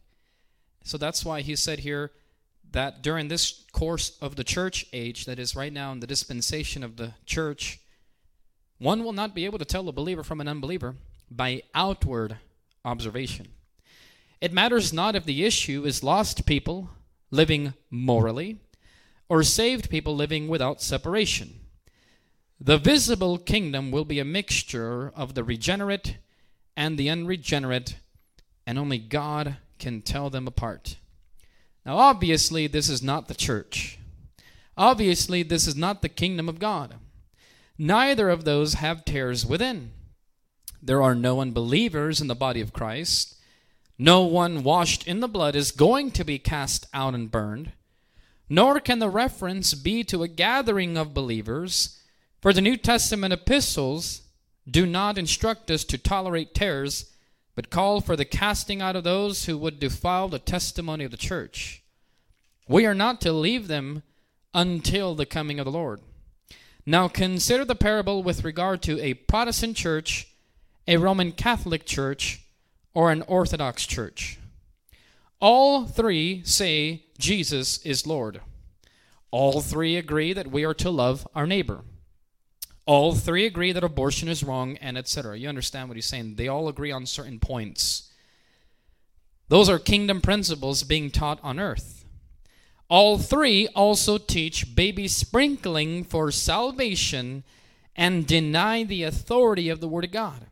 So that's why he said here that during this course of the church age, that is right now in the dispensation of the church, one will not be able to tell a believer from an unbeliever by outward observation. It matters not if the issue is lost people living morally or saved people living without separation. The visible kingdom will be a mixture of the regenerate and the unregenerate, and only God can tell them apart. Now, obviously, this is not the church. Obviously, this is not the kingdom of God. Neither of those have tares within. There are no unbelievers in the body of Christ. No one washed in the blood is going to be cast out and burned. Nor can the reference be to a gathering of believers, for the New Testament epistles do not instruct us to tolerate tares, but call for the casting out of those who would defile the testimony of the church. We are not to leave them until the coming of the Lord. Now consider the parable with regard to a Protestant church, a Roman Catholic church, or an Orthodox church. All three say Jesus is Lord. All three agree that we are to love our neighbor. All three agree that abortion is wrong, and et cetera. You understand what he's saying? They all agree on certain points. Those are kingdom principles being taught on earth. All three also teach baby sprinkling for salvation and deny the authority of the Word of God.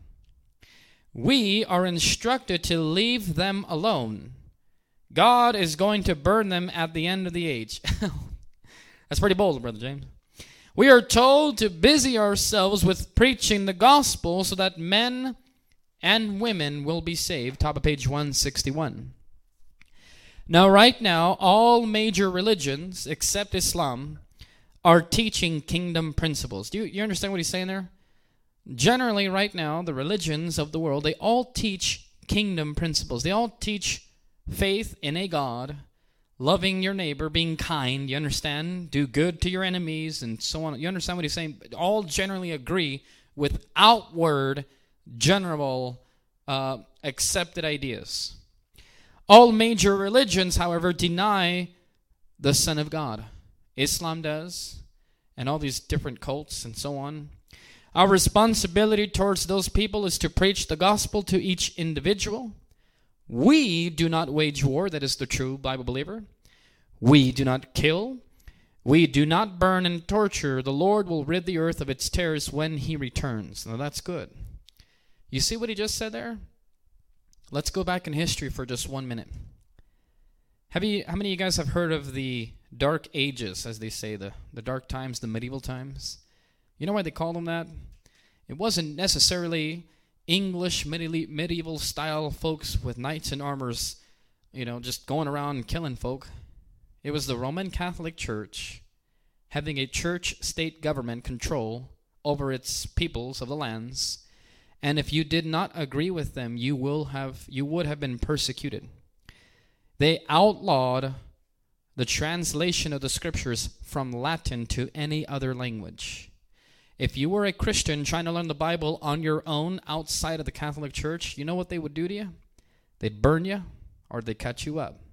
We are instructed to leave them alone. God is going to burn them at the end of the age. That's pretty bold, Brother James. We are told to busy ourselves with preaching the gospel so that men and women will be saved. Top of page one sixty-one. Now, right now, all major religions, except Islam, are teaching kingdom principles. Do you, you understand what he's saying there? Generally, right now, the religions of the world, they all teach kingdom principles. They all teach faith in a God, loving your neighbor, being kind, you understand? Do good to your enemies, and so on. You understand what he's saying? All generally agree with outward, general, uh, accepted ideas. All major religions, however, deny the Son of God. Islam does, and all these different cults and so on. Our responsibility towards those people is to preach the gospel to each individual. We do not wage war, that is the true Bible believer. We do not kill. We do not burn and torture. The Lord will rid the earth of its terrors when he returns. Now that's good. You see what he just said there? Let's go back in history for just one minute. Have you, how many of you guys have heard of the Dark Ages, as they say, the, the dark times, the medieval times? You know why they call them that? It wasn't necessarily English medieval style folks with knights in armors, you know, just going around and killing folk. It was the Roman Catholic Church having a church-state government control over its peoples of the lands, and if you did not agree with them, you will have you would have been persecuted. They outlawed the translation of the scriptures from Latin to any other language. If you were a Christian trying to learn the Bible on your own outside of the Catholic Church, you know what they would do to you? They'd burn you or they'd cut you up.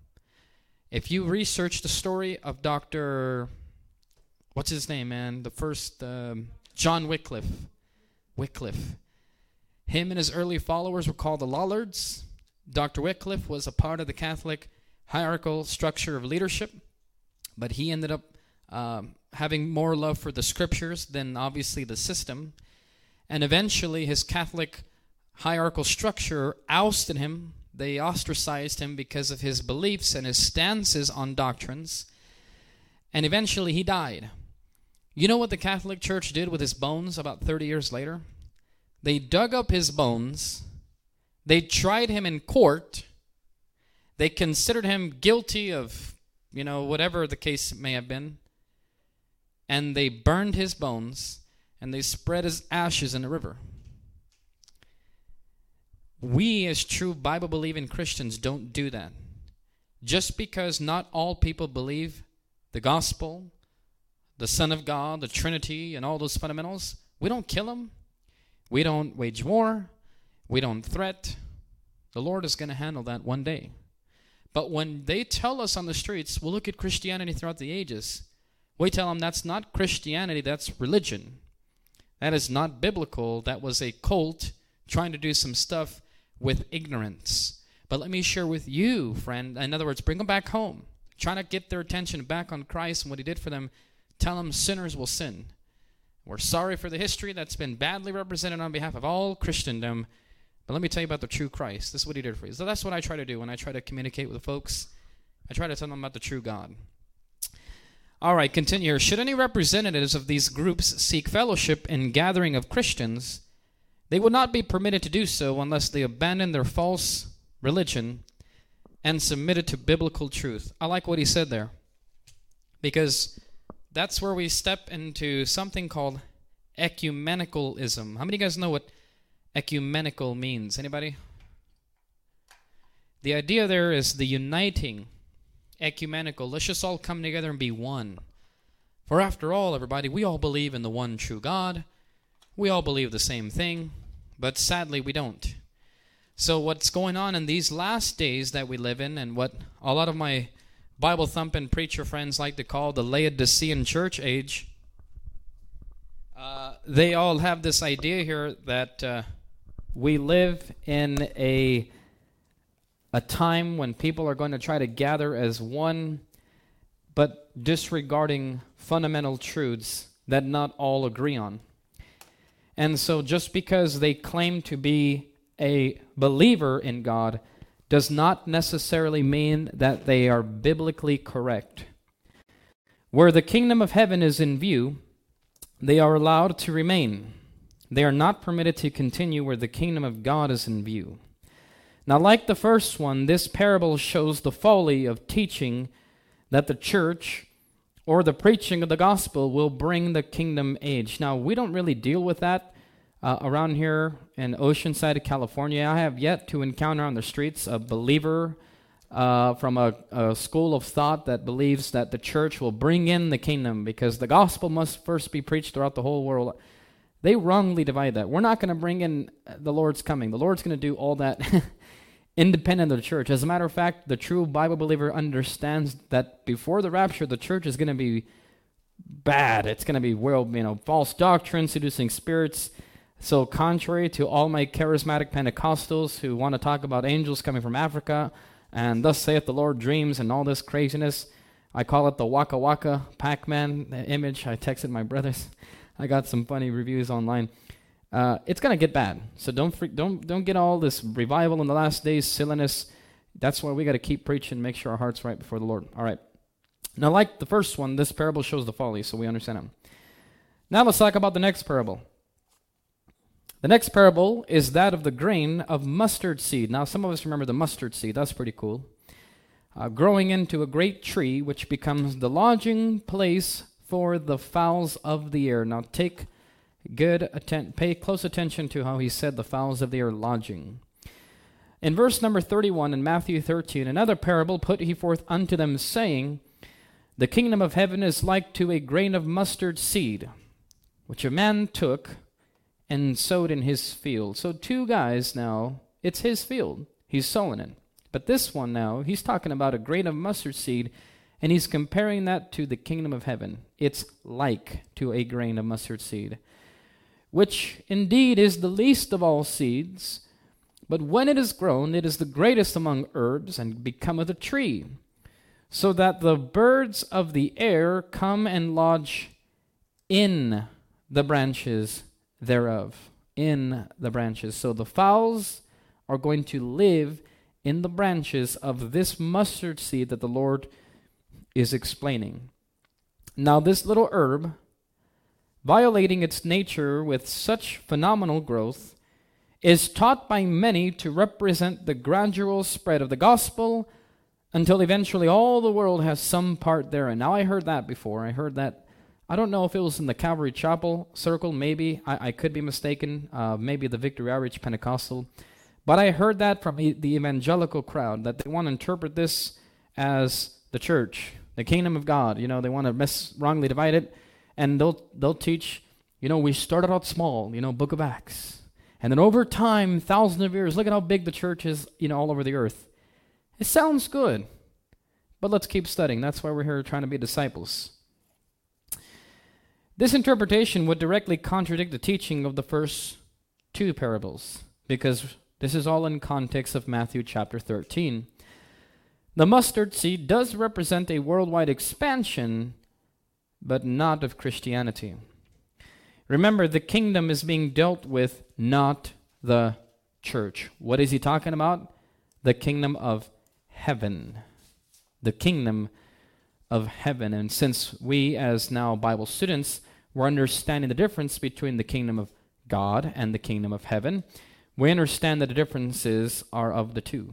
If you research the story of Doctor, what's his name, man? The first, um, John Wycliffe. Wycliffe. Him and his early followers were called the Lollards. Doctor Wycliffe was a part of the Catholic hierarchical structure of leadership, but he ended up um, having more love for the scriptures than obviously the system. And eventually his Catholic hierarchical structure ousted him. They ostracized him because of his beliefs and his stances on doctrines. And eventually he died. You know what the Catholic Church did with his bones about thirty years later? They dug up his bones. They tried him in court. They considered him guilty of, you know, whatever the case may have been. And they burned his bones, and they spread his ashes in the river. We, as true Bible-believing Christians, don't do that. Just because not all people believe the gospel, the Son of God, the Trinity, and all those fundamentals, we don't kill them. We don't wage war. We don't threat. The Lord is going to handle that one day. But when they tell us on the streets, well, look at Christianity throughout the ages, we tell them that's not Christianity, that's religion. That is not biblical. That was a cult trying to do some stuff with ignorance. But let me share with you, friend, in other words, bring them back home. Trying to get their attention back on Christ and what he did for them. Tell them sinners will sin. We're sorry for the history that's been badly represented on behalf of all Christendom. But let me tell you about the true Christ. This is what he did for you. So that's what I try to do when I try to communicate with folks. I try to tell them about the true God. All right, continue here. Should any representatives of these groups seek fellowship and gathering of Christians, they would not be permitted to do so unless they abandon their false religion and submitted to biblical truth. I like what he said there, because that's where we step into something called ecumenicalism. How many of you guys know what ecumenical means? Anybody? The idea there is the uniting. Ecumenical. Let's just all come together and be one. For after all, everybody, we all believe in the one true God. We all believe the same thing, but sadly we don't. So what's going on in these last days that we live in, and what a lot of my Bible-thumping preacher friends like to call the Laodicean church age, uh, they all have this idea here that uh, we live in a a time when people are going to try to gather as one, but disregarding fundamental truths that not all agree on. And so just because they claim to be a believer in God does not necessarily mean that they are biblically correct. Where the kingdom of heaven is in view, they are allowed to remain. They are not permitted to continue where the kingdom of God is in view. Now, like the first one, this parable shows the folly of teaching that the church or the preaching of the gospel will bring the kingdom age. Now, we don't really deal with that uh, around here in Oceanside, California. I have yet to encounter on the streets a believer uh, from a, a school of thought that believes that the church will bring in the kingdom because the gospel must first be preached throughout the whole world. They wrongly divide that. We're not going to bring in the Lord's coming. The Lord's going to do all that independent of the church. As a matter of fact, the true Bible believer understands that before the rapture, the church is going to be bad. It's going to be world, you know, false doctrine, seducing spirits. So contrary to all my charismatic Pentecostals who want to talk about angels coming from Africa and thus saith the Lord dreams and all this craziness, I call it the Waka Waka Pac-Man image. I texted my brothers. I got some funny reviews online. Uh, it's gonna get bad, so don't freak, don't don't get all this revival in the last days silliness. That's why we got to keep preaching, make sure our heart's right before the Lord. All right. Now, like the first one, this parable shows the folly, so we understand them. Now let's talk about the next parable. The next parable is that of the grain of mustard seed. Now, some of us remember the mustard seed. That's pretty cool. Uh, growing into a great tree, which becomes the lodging place for the fowls of the air. Now, take good atten- pay close attention to how he said the fowls of the air lodging. In verse number thirty-one in Matthew thirteen, another parable put he forth unto them, saying, the kingdom of heaven is like to a grain of mustard seed, which a man took and sowed in his field. So two guys now, it's his field. He's sowing it. But this one now, he's talking about a grain of mustard seed, and he's comparing that to the kingdom of heaven. It's like to a grain of mustard seed, which indeed is the least of all seeds, but when it is grown, it is the greatest among herbs, and becometh a tree, so that the birds of the air come and lodge in the branches thereof. in the branches. So the fowls are going to live in the branches of this mustard seed that the Lord is explaining. Now this little herb, violating its nature with such phenomenal growth, is taught by many to represent the gradual spread of the gospel until eventually all the world has some part therein. Now I heard that before. I heard that, I don't know if it was in the Calvary Chapel circle, maybe. I, I could be mistaken. Uh, maybe the Victory Outreach Pentecostal. But I heard that from e- the evangelical crowd, that they want to interpret this as the church, the kingdom of God. You know, they want to mis- wrongly divide it. And they'll they'll teach, you know, we started out small, you know, Book of Acts. And then over time, thousands of years, look at how big the church is, you know, all over the earth. It sounds good, but let's keep studying. That's why we're here trying to be disciples. This interpretation would directly contradict the teaching of the first two parables, because this is all in context of Matthew chapter thirteen. The mustard seed does represent a worldwide expansion, but not of Christianity. Remember, the kingdom is being dealt with, not the church. What is he talking about? The kingdom of heaven. The kingdom of heaven. And since we, as now Bible students, we're understanding the difference between the kingdom of God and the kingdom of heaven, we understand that the differences are of the two.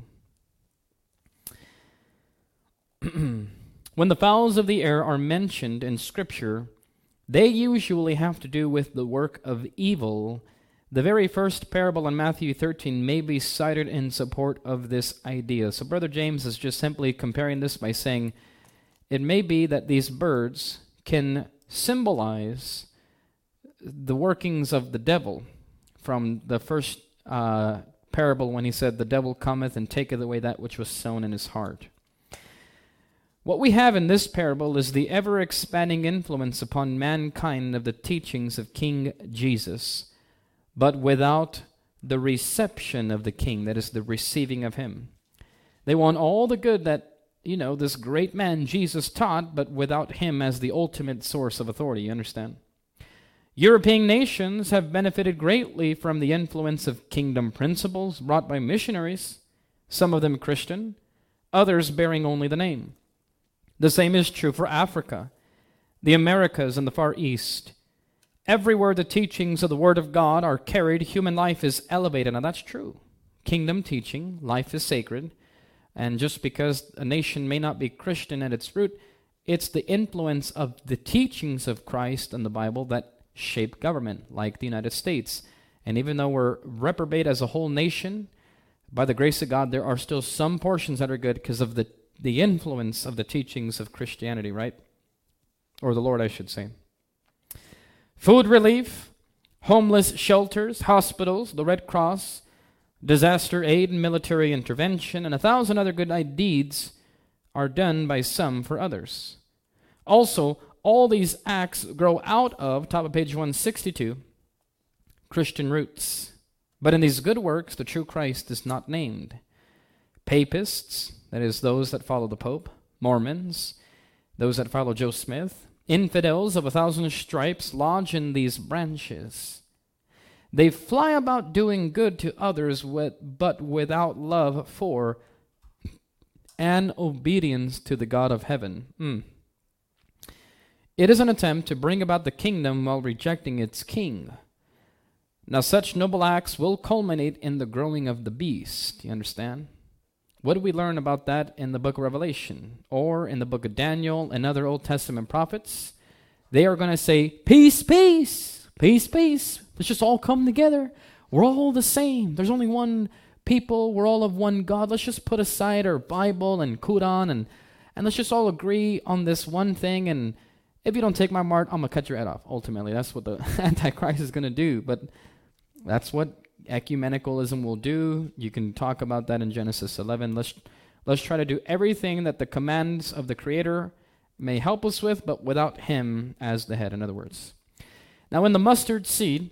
When the fowls of the air are mentioned in Scripture, they usually have to do with the work of evil. The very first parable in Matthew thirteen may be cited in support of this idea. So Brother James is just simply comparing this by saying, it may be that these birds can symbolize the workings of the devil from the first uh, parable when he said, the devil cometh and taketh away that which was sown in his heart. What we have in this parable is the ever-expanding influence upon mankind of the teachings of King Jesus, but without the reception of the king, that is, the receiving of him. They want all the good that, you know, this great man Jesus taught, but without him as the ultimate source of authority, you understand? European nations have benefited greatly from the influence of kingdom principles brought by missionaries, some of them Christian, others bearing only the name. The same is true for Africa, the Americas, and the Far East. Everywhere the teachings of the Word of God are carried, human life is elevated. Now that's true. Kingdom teaching, life is sacred. And just because a nation may not be Christian at its root, it's the influence of the teachings of Christ and the Bible that shape government, like the United States. And even though we're reprobate as a whole nation, by the grace of God, there are still some portions that are good because of the the influence of the teachings of Christianity, right? Or the Lord, I should say. Food relief, homeless shelters, hospitals, the Red Cross, disaster aid and military intervention, and a thousand other good deeds are done by some for others. Also, all these acts grow out of, top of page one sixty-two, Christian roots. But in these good works, the true Christ is not named. Papists, that is, those that follow the Pope, Mormons, those that follow Joe Smith, infidels of a thousand stripes lodge in these branches. They fly about doing good to others, with, but without love for and obedience to the God of heaven. Mm. It is an attempt to bring about the kingdom while rejecting its king. Now, such noble acts will culminate in the growing of the beast. You understand? What do we learn about that in the book of Revelation or in the book of Daniel and other Old Testament prophets? They are going to say, peace, peace, peace, peace. Let's just all come together. We're all the same. There's only one people. We're all of one God. Let's just put aside our Bible and Quran and, and let's just all agree on this one thing. And if you don't take my word, I'm going to cut your head off. Ultimately, that's what the Antichrist is going to do. But that's what ecumenicalism will do. You can talk about that in Genesis eleven. Let's let's try to do everything that the commands of the Creator may help us with, but without Him as the head, in other words. Now, in the mustard seed,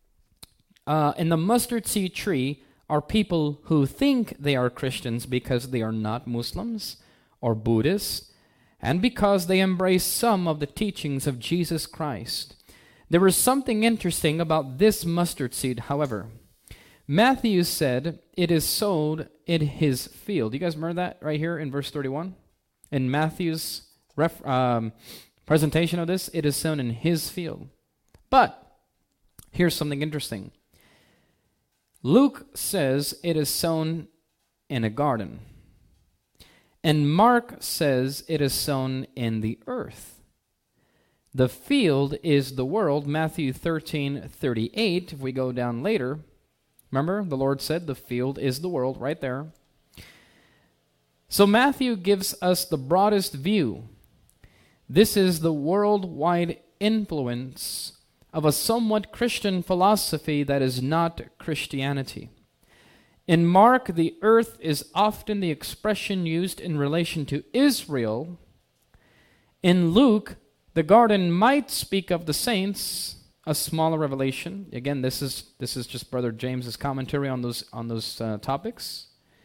uh, in the mustard seed tree are people who think they are Christians because they are not Muslims or Buddhists, and because they embrace some of the teachings of Jesus Christ. There is something interesting about this mustard seed, however. Matthew said it is sown in his field. You guys remember that right here in verse thirty-one? In Matthew's ref, um, presentation of this, it is sown in his field. But here's something interesting. Luke says it is sown in a garden. And Mark says it is sown in the earth. The field is the world, Matthew thirteen thirty-eight. If we go down later, remember the Lord said the field is the world right there. So Matthew gives us the broadest view. This is the worldwide influence of a somewhat Christian philosophy that is not Christianity. In Mark, the earth is often the expression used in relation to Israel. In Luke, the garden might speak of the saints, a smaller revelation. Again, this is this is just Brother James's commentary on those on those uh, topics.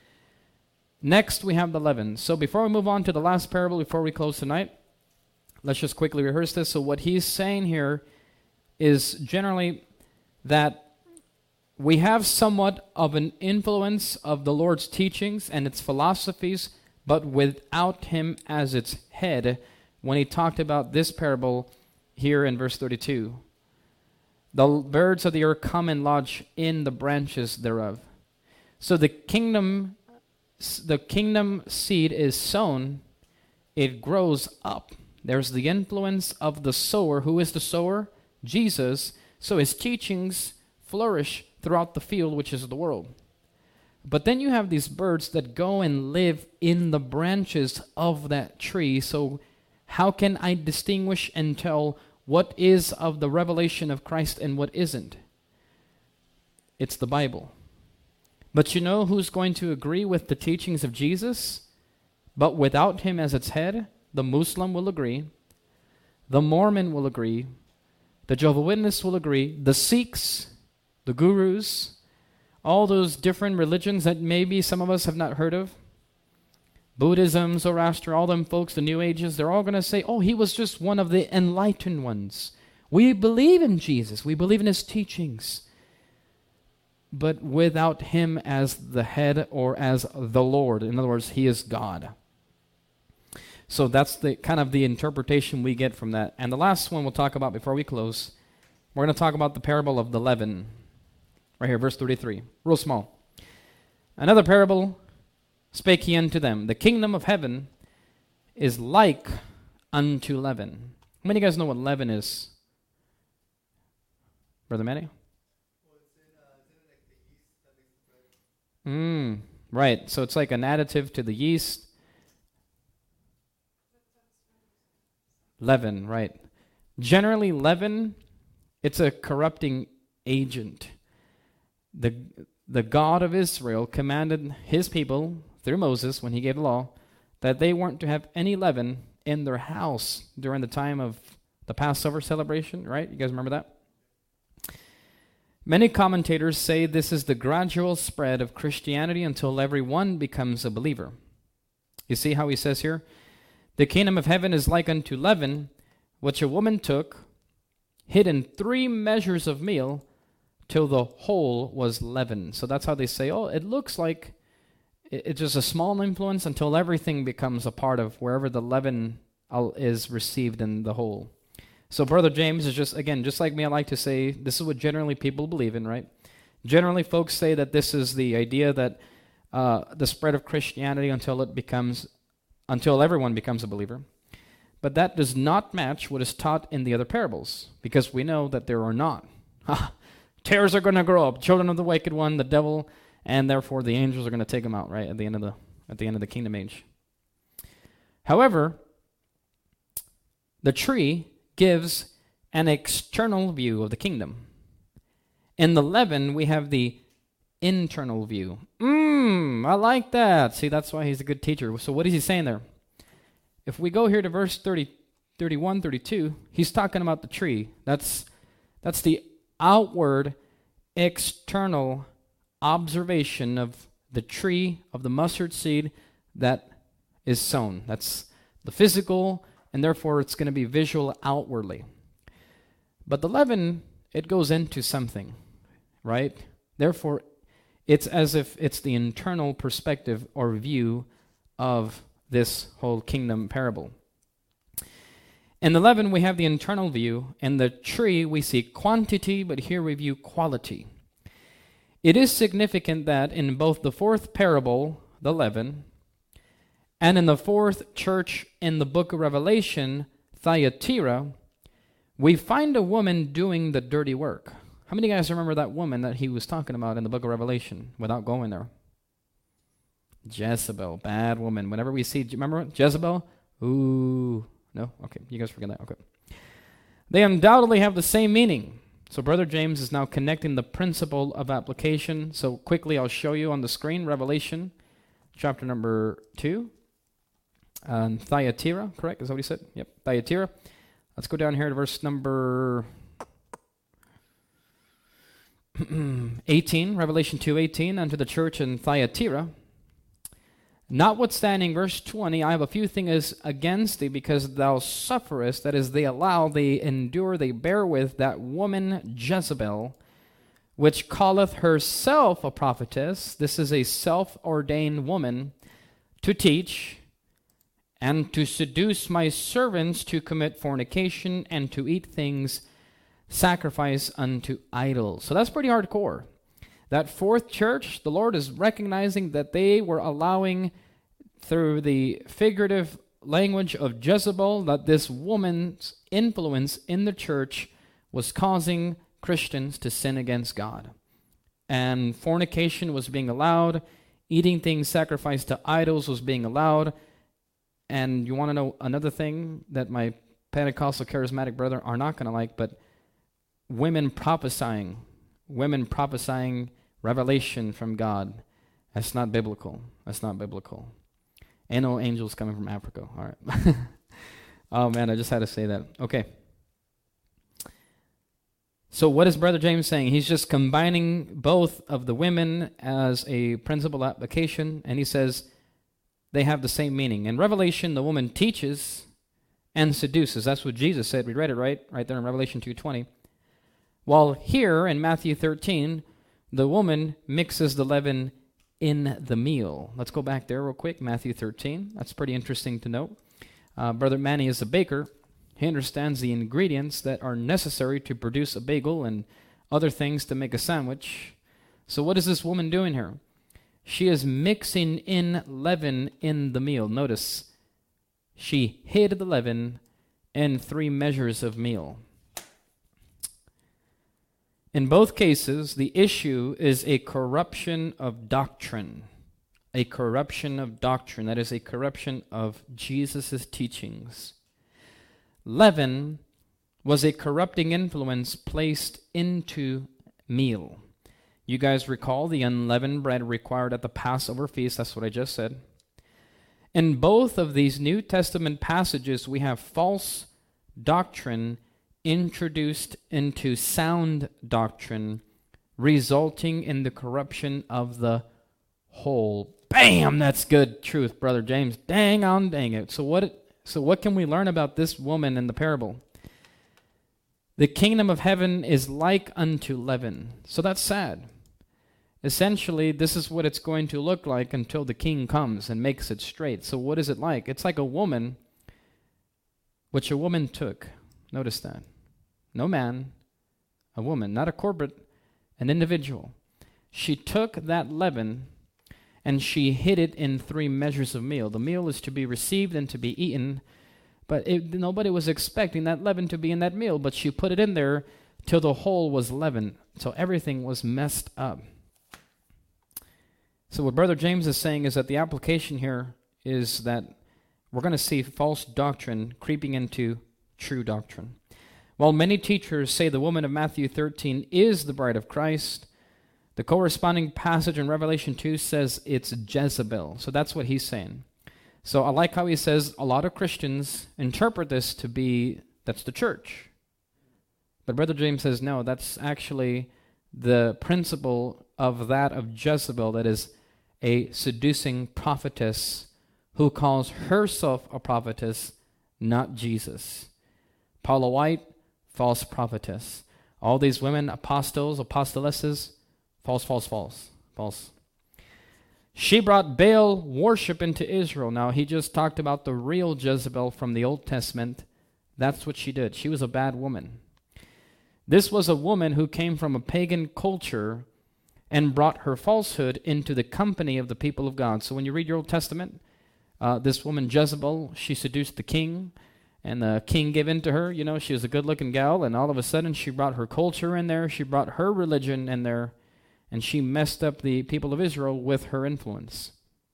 Next, we have the leaven. So before we move on to the last parable, before we close tonight, let's just quickly rehearse this. So what he's saying here is generally that we have somewhat of an influence of the Lord's teachings and its philosophies, but without him as its head, when he talked about this parable here in verse thirty-two. The birds of the earth come and lodge in the branches thereof. So the kingdom, the kingdom seed is sown, it grows up. There's the influence of the sower. Who is the sower? Jesus. So his teachings flourish throughout the field, which is the world. But then you have these birds that go and live in the branches of that tree. So how can I distinguish and tell what is of the revelation of Christ and what isn't? It's the Bible. But you know who's going to agree with the teachings of Jesus, but without him as its head? The Muslim will agree. The Mormon will agree. The Jehovah's Witness will agree. The Sikhs, the Gurus, all those different religions that maybe some of us have not heard of, Buddhism, Zoroaster, all them folks, the New Ages, they're all going to say, oh, he was just one of the enlightened ones. We believe in Jesus. We believe in his teachings. But without him as the head or as the Lord. In other words, he is God. So that's the kind of the interpretation we get from that. And the last one we'll talk about before we close, we're going to talk about the parable of the leaven. Right here, verse thirty-three. Real small. Another parable spake he unto them, the kingdom of heaven is like unto leaven. How many of you guys know what leaven is? Brother Manny? Mm, right. So it's like an additive to the yeast. Leaven, right. Generally, leaven, it's a corrupting agent. The, the God of Israel commanded his people through Moses, when he gave the law, that they weren't to have any leaven in their house during the time of the Passover celebration, right? You guys remember that? Many commentators say this is the gradual spread of Christianity until everyone becomes a believer. You see how he says here? The kingdom of heaven is like unto leaven, which a woman took, hid in three measures of meal, till the whole was leavened. So that's how they say, oh, it looks like it's just a small influence until everything becomes a part of wherever the leaven is received in the whole. So Brother James is just, again, just like me, I like to say, this is what generally people believe in, right? Generally, folks say that this is the idea that uh, the spread of Christianity until it becomes, until everyone becomes a believer. But that does not match what is taught in the other parables, because we know that there are not. Tares are going to grow up, children of the wicked one, the devil, and therefore the angels are going to take them out, right, at the end of the at the end of the kingdom age. However, the tree gives an external view of the kingdom. In the leaven, we have the internal view. Mmm, I like that. See, that's why he's a good teacher. So what is he saying there? If we go here to verse thirty, thirty-one, thirty-two, he's talking about the tree. That's that's the outward, external observation of the tree of the mustard seed that is sown. That's the physical, and therefore it's going to be visual outwardly. But the leaven, it goes into something, right? Therefore, it's as if it's the internal perspective or view of this whole kingdom parable. In the leaven, we have the internal view. In the tree, we see quantity, but here we view quality. It is significant that in both the fourth parable, the leaven, and in the fourth church in the book of Revelation, Thyatira, we find a woman doing the dirty work. How many of you guys remember that woman that he was talking about in the book of Revelation without going there? Jezebel, bad woman. Whenever we see, do you remember Jezebel? Ooh, no? Okay, you guys forget that. Okay. They undoubtedly have the same meaning. So Brother James is now connecting the principle of application. So quickly, I'll show you on the screen, Revelation, chapter number two. Um, Thyatira, correct? Is that what he said? Yep, Thyatira. Let's go down here to verse number eighteen, Revelation two eighteen, unto the church in Thyatira. Notwithstanding, verse twenty, I have a few things against thee, because thou sufferest, that is, they allow, they endure, they bear with that woman Jezebel, which calleth herself a prophetess. This is a self-ordained woman, to teach and to seduce my servants to commit fornication and to eat things sacrificed unto idols. So that's pretty hardcore. That fourth church, the Lord is recognizing that they were allowing, through the figurative language of Jezebel, that this woman's influence in the church was causing Christians to sin against God. And fornication was being allowed, eating things sacrificed to idols was being allowed. And you want to know another thing that my Pentecostal charismatic brother are not going to like, but women prophesying, women prophesying revelation from God. That's not biblical. That's not biblical. Ain't no angels coming from Africa. All right. Oh, man, I just had to say that. Okay. So what is Brother James saying? He's just combining both of the women as a principal application, and he says they have the same meaning. In Revelation, the woman teaches and seduces. That's what Jesus said. We read it right, right there in Revelation two twenty. While here in Matthew thirteen, the woman mixes the leaven in the meal. Let's go back there real quick, Matthew thirteen. That's pretty interesting to note. Uh, Brother Manny is a baker. He understands the ingredients that are necessary to produce a bagel and other things to make a sandwich. So what is this woman doing here? She is mixing in leaven in the meal. Notice, she hid the leaven in three measures of meal. In both cases, the issue is a corruption of doctrine. A corruption of doctrine. That is a corruption of Jesus' teachings. Leaven was a corrupting influence placed into meal. You guys recall the unleavened bread required at the Passover feast. That's what I just said. In both of these New Testament passages, we have false doctrine introduced into sound doctrine, resulting in the corruption of the whole. Bam! That's good truth, Brother James. Dang on dang it. So what, so what can we learn about this woman in the parable? The kingdom of heaven is like unto leaven. So that's sad. Essentially, this is what it's going to look like until the king comes and makes it straight. So what is it like? It's like a woman, which a woman took. Notice that. No man, a woman, not a corporate, an individual. She took that leaven and she hid it in three measures of meal. The meal is to be received and to be eaten, but it, nobody was expecting that leaven to be in that meal, but she put it in there till the whole was leavened. So everything was messed up. So what Brother James is saying is that the application here is that we're going to see false doctrine creeping into true doctrine. While many teachers say the woman of Matthew thirteen is the bride of Christ, the corresponding passage in Revelation two says it's Jezebel. So that's what he's saying. So I like how he says a lot of Christians interpret this to be, that's the church. But Brother James says, no, that's actually the principle of that of Jezebel, that is a seducing prophetess who calls herself a prophetess, not Jesus. Paula White, false prophetess. All these women, apostles, apostolesses, false, false, false, false. She brought Baal worship into Israel. Now, he just talked about the real Jezebel from the Old Testament. That's what she did. She was a bad woman. This was a woman who came from a pagan culture and brought her falsehood into the company of the people of God. So when you read your Old Testament, uh, this woman Jezebel, she seduced the king, and the king gave in to her. You know, she was a good-looking gal, and all of a sudden she brought her culture in there, she brought her religion in there, and she messed up the people of Israel with her influence.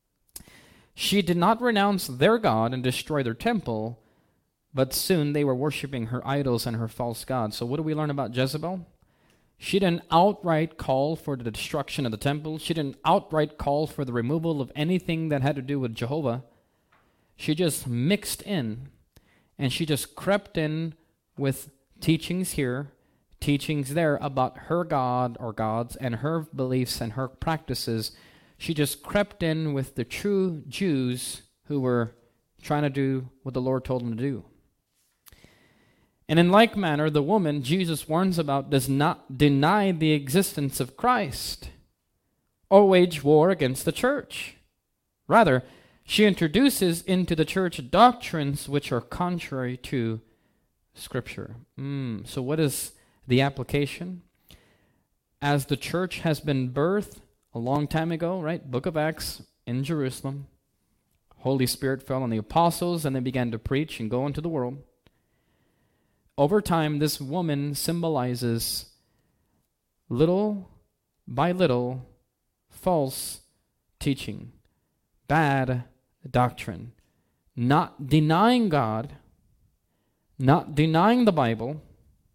She did not renounce their God and destroy their temple, but soon they were worshiping her idols and her false gods. So what do we learn about Jezebel? She didn't outright call for the destruction of the temple. She didn't outright call for the removal of anything that had to do with Jehovah. She just mixed in, and she just crept in with teachings here, teachings there about her God or gods and her beliefs and her practices. She just crept in with the true Jews who were trying to do what the Lord told them to do. And in like manner, the woman Jesus warns about does not deny the existence of Christ or wage war against the church. Rather, she introduces into the church doctrines which are contrary to Scripture. Mm, so what is the application? As the church has been birthed a long time ago, right? Book of Acts in Jerusalem. Holy Spirit fell on the apostles and they began to preach and go into the world. Over time, this woman symbolizes little by little false teaching, bad doctrine, not denying God, not denying the Bible,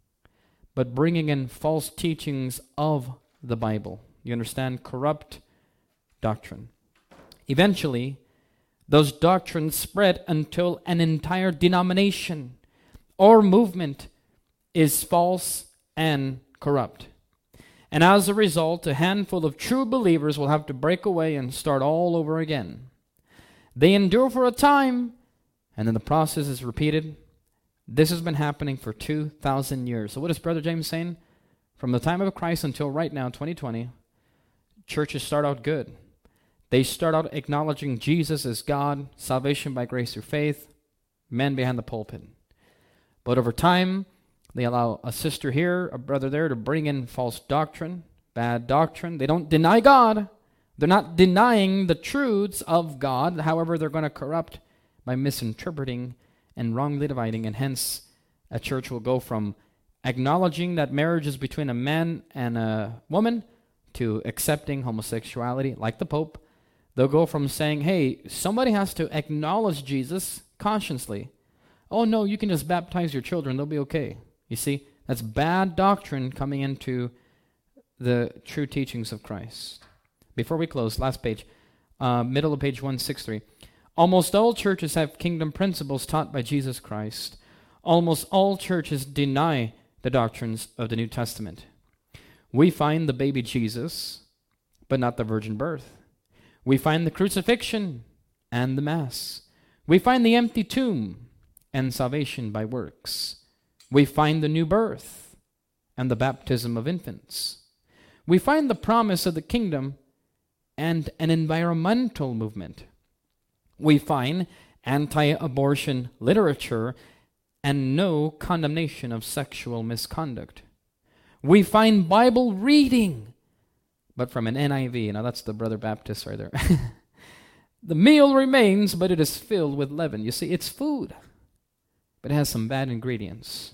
but bringing in false teachings of the Bible. You understand? Corrupt doctrine. Eventually, those doctrines spread until an entire denomination or movement is false and corrupt. And as a result, a handful of true believers will have to break away and start all over again. They endure for a time, and then the process is repeated. This has been happening for two thousand years. So what is Brother James saying? From the time of Christ until right now, twenty twenty, churches start out good. They start out acknowledging Jesus as God, salvation by grace through faith, men behind the pulpit. But over time, they allow a sister here, a brother there to bring in false doctrine, bad doctrine. They don't deny God. They're not denying the truths of God. However, they're going to corrupt by misinterpreting and wrongly dividing. And hence, a church will go from acknowledging that marriage is between a man and a woman to accepting homosexuality, like the Pope. They'll go from saying, hey, somebody has to acknowledge Jesus consciously. Oh, no, you can just baptize your children. They'll be okay. You see, that's bad doctrine coming into the true teachings of Christ. Before we close, last page, uh, middle of page one sixty-three. Almost all churches have kingdom principles taught by Jesus Christ. Almost all churches deny the doctrines of the New Testament. We find the baby Jesus, but not the virgin birth. We find the crucifixion and the Mass. We find the empty tomb and salvation by works. We find the new birth and the baptism of infants. We find the promise of the kingdom and an environmental movement. We find anti-abortion literature and no condemnation of sexual misconduct. We find Bible reading, but from an N I V. Now that's the Brother Baptist right there. The meal remains, but it is filled with leaven. You see, it's food, but it has some bad ingredients.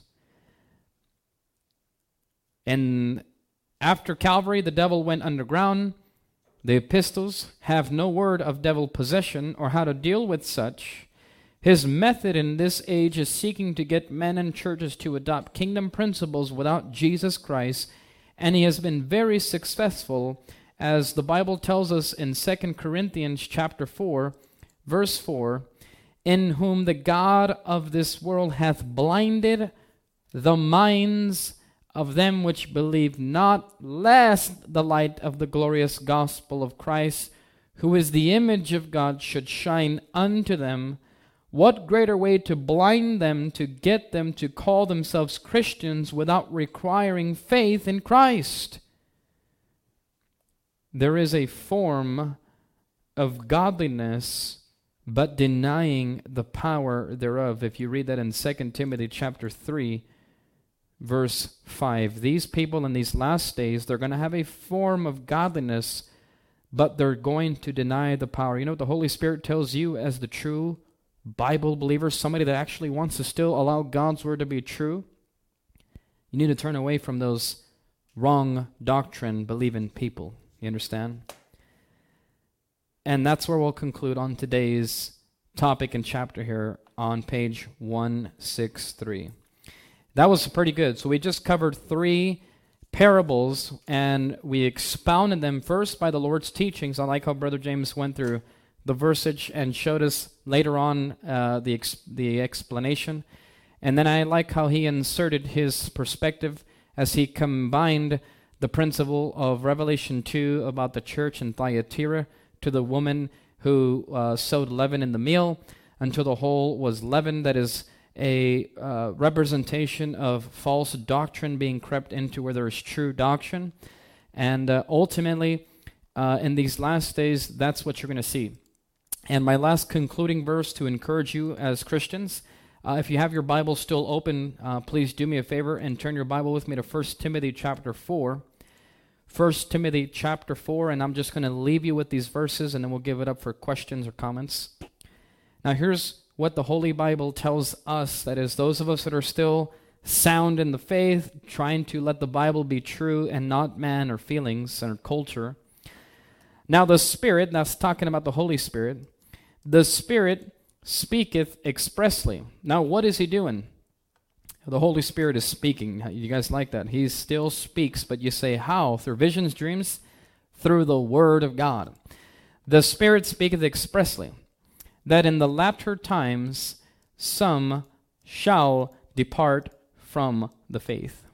And after Calvary, the devil went underground. The epistles have no word of devil possession or how to deal with such. His method in this age is seeking to get men and churches to adopt kingdom principles without Jesus Christ, and he has been very successful, as the Bible tells us in Second Corinthians chapter four, verse four, in whom the God of this world hath blinded the minds of them which believe not, lest the light of the glorious gospel of Christ, who is the image of God, should shine unto them. What greater way to blind them, to get them to call themselves Christians without requiring faith in Christ? There is a form of godliness, but denying the power thereof. If you read that in Second Timothy chapter three, verse five. These people in these last days, they're going to have a form of godliness, but they're going to deny the power. You know what the Holy Spirit tells you as the true Bible believer, somebody that actually wants to still allow God's word to be true? You need to turn away from those wrong doctrine believing people. You understand? And that's where we'll conclude on today's topic and chapter here on page one sixty-three. That was pretty good. So we just covered three parables, and we expounded them first by the Lord's teachings. I like how Brother James went through the verses and showed us later on uh, the ex- the explanation. And then I like how he inserted his perspective as he combined the principle of Revelation two about the church in Thyatira to the woman who uh, sowed leaven in the meal until the whole was leavened. That is a uh, representation of false doctrine being crept into where there is true doctrine. And uh, ultimately, uh, in these last days, that's what you're going to see. And my last concluding verse to encourage you as Christians, uh, if you have your Bible still open, uh, please do me a favor and turn your Bible with me to First Timothy chapter four. First Timothy chapter four, and I'm just going to leave you with these verses, and then we'll give it up for questions or comments. Now here's what the Holy Bible tells us, that is, those of us that are still sound in the faith, trying to let the Bible be true and not man or feelings or culture. Now the Spirit, that's talking about the Holy Spirit, the Spirit speaketh expressly. Now what is he doing? The Holy Spirit is speaking. You guys like that? He still speaks, but you say how? Through visions, dreams? Through the Word of God. The Spirit speaketh expressly, that in the latter times some shall depart from the faith.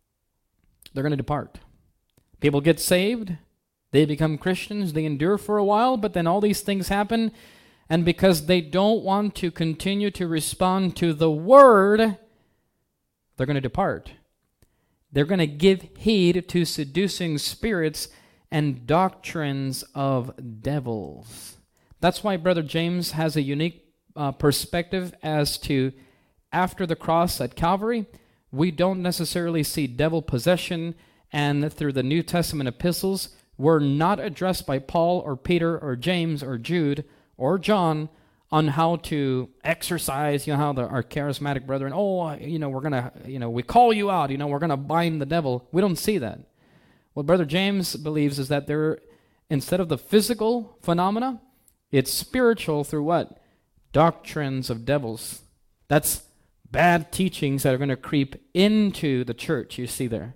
They're going to depart. People get saved, they become Christians, they endure for a while, but then all these things happen, and because they don't want to continue to respond to the Word, they're going to depart. They're going to give heed to seducing spirits and doctrines of devils. That's why Brother James has a unique uh, perspective as to after the cross at Calvary, we don't necessarily see devil possession, and through the New Testament epistles, we're not addressed by Paul or Peter or James or Jude or John on how to exercise, you know, how the, our charismatic brethren, oh, you know, we're going to, you know, we call you out, you know, we're going to bind the devil. We don't see that. What Brother James believes is that there, instead of the physical phenomena, it's spiritual through what? Doctrines of devils. That's bad teachings that are going to creep into the church, you see there.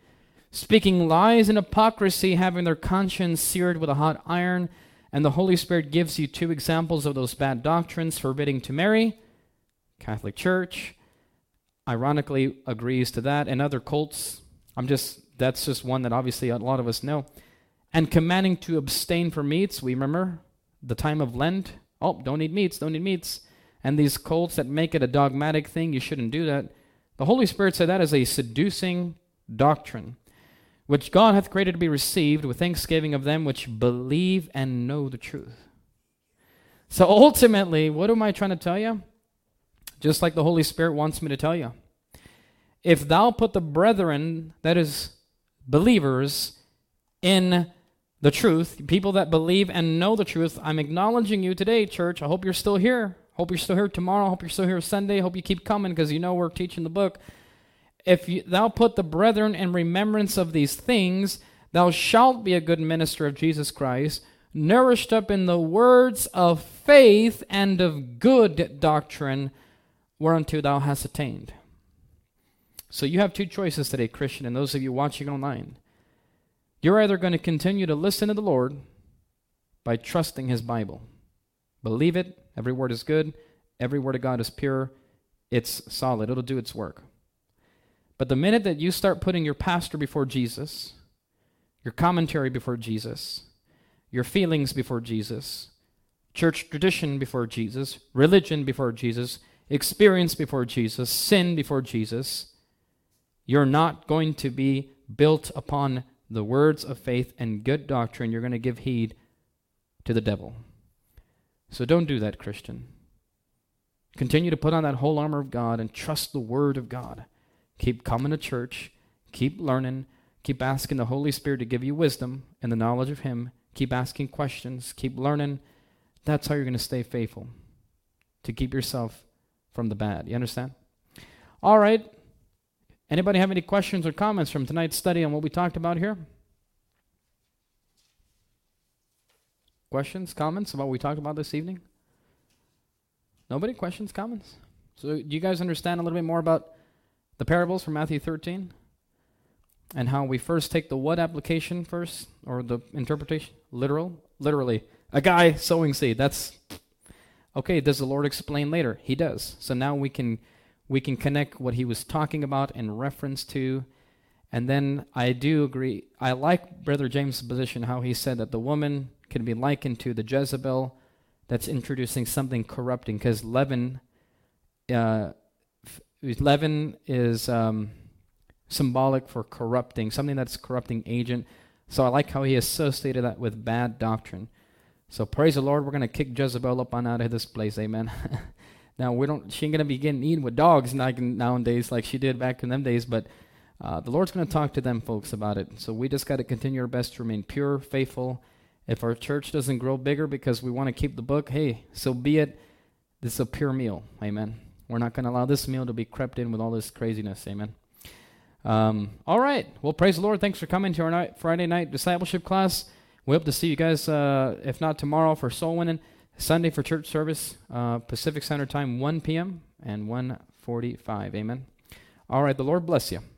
Speaking lies and hypocrisy, having their conscience seared with a hot iron. And the Holy Spirit gives you two examples of those bad doctrines: forbidding to marry, Catholic Church, ironically agrees to that, and other cults. I'm just, that's just one that obviously a lot of us know. And commanding to abstain from meats. We remember the time of Lent. Oh, don't eat meats, don't eat meats. And these cults that make it a dogmatic thing, you shouldn't do that. The Holy Spirit said that is a seducing doctrine, which God hath created to be received with thanksgiving of them which believe and know the truth. So ultimately, what am I trying to tell you? Just like the Holy Spirit wants me to tell you. If thou put the brethren, that is, believers, in the truth, people that believe and know the truth, I'm acknowledging you today, church. I hope you're still here. Hope you're still here tomorrow. Hope you're still here Sunday. Hope you keep coming because you know we're teaching the book. If you, thou put the brethren in remembrance of these things, thou shalt be a good minister of Jesus Christ, nourished up in the words of faith and of good doctrine, whereunto thou hast attained. So you have two choices today, Christian, and those of you watching online. You're either going to continue to listen to the Lord by trusting His Bible. Believe it. Every word is good. Every word of God is pure. It's solid. It'll do its work. But the minute that you start putting your pastor before Jesus, your commentary before Jesus, your feelings before Jesus, church tradition before Jesus, religion before Jesus, experience before Jesus, sin before Jesus, you're not going to be built upon the words of faith and good doctrine. You're going to give heed to the devil. So don't do that, Christian. Continue to put on that whole armor of God and trust the Word of God. Keep coming to church. Keep learning. Keep asking the Holy Spirit to give you wisdom and the knowledge of Him. Keep asking questions. Keep learning. That's how you're going to stay faithful, to keep yourself from the bad. You understand? All right. Anybody have any questions or comments from tonight's study on what we talked about here? Questions, comments about what we talked about this evening? Nobody? Questions, comments? So do you guys understand a little bit more about the parables from Matthew thirteen? And how we first take the what application first, or the interpretation? Literal? Literally. A guy sowing seed. That's, okay, does the Lord explain later? He does. So now we can we can connect what he was talking about in reference to. And then I do agree. I like Brother James' position, how he said that the woman can be likened to the Jezebel that's introducing something corrupting, because leaven, uh, f- leaven is um, symbolic for corrupting, something that's a corrupting agent. So I like how he associated that with bad doctrine. So praise the Lord, we're going to kick Jezebel up on out of this place, amen. Now, we don't. She ain't going to be getting eaten with dogs like nowadays like she did back in them days, but uh, the Lord's going to talk to them folks about it. So we just got to continue our best to remain pure, faithful. If our church doesn't grow bigger because we want to keep the book, hey, so be it. This is a pure meal, amen. We're not going to allow this meal to be crept in with all this craziness, amen. Um, all right. Well, praise the Lord. Thanks for coming to our night, Friday night discipleship class. We hope to see you guys, uh, if not tomorrow, for soul winning. Sunday for church service, uh, Pacific Standard Time, one p.m. and one forty-five. Amen. All right. The Lord bless you.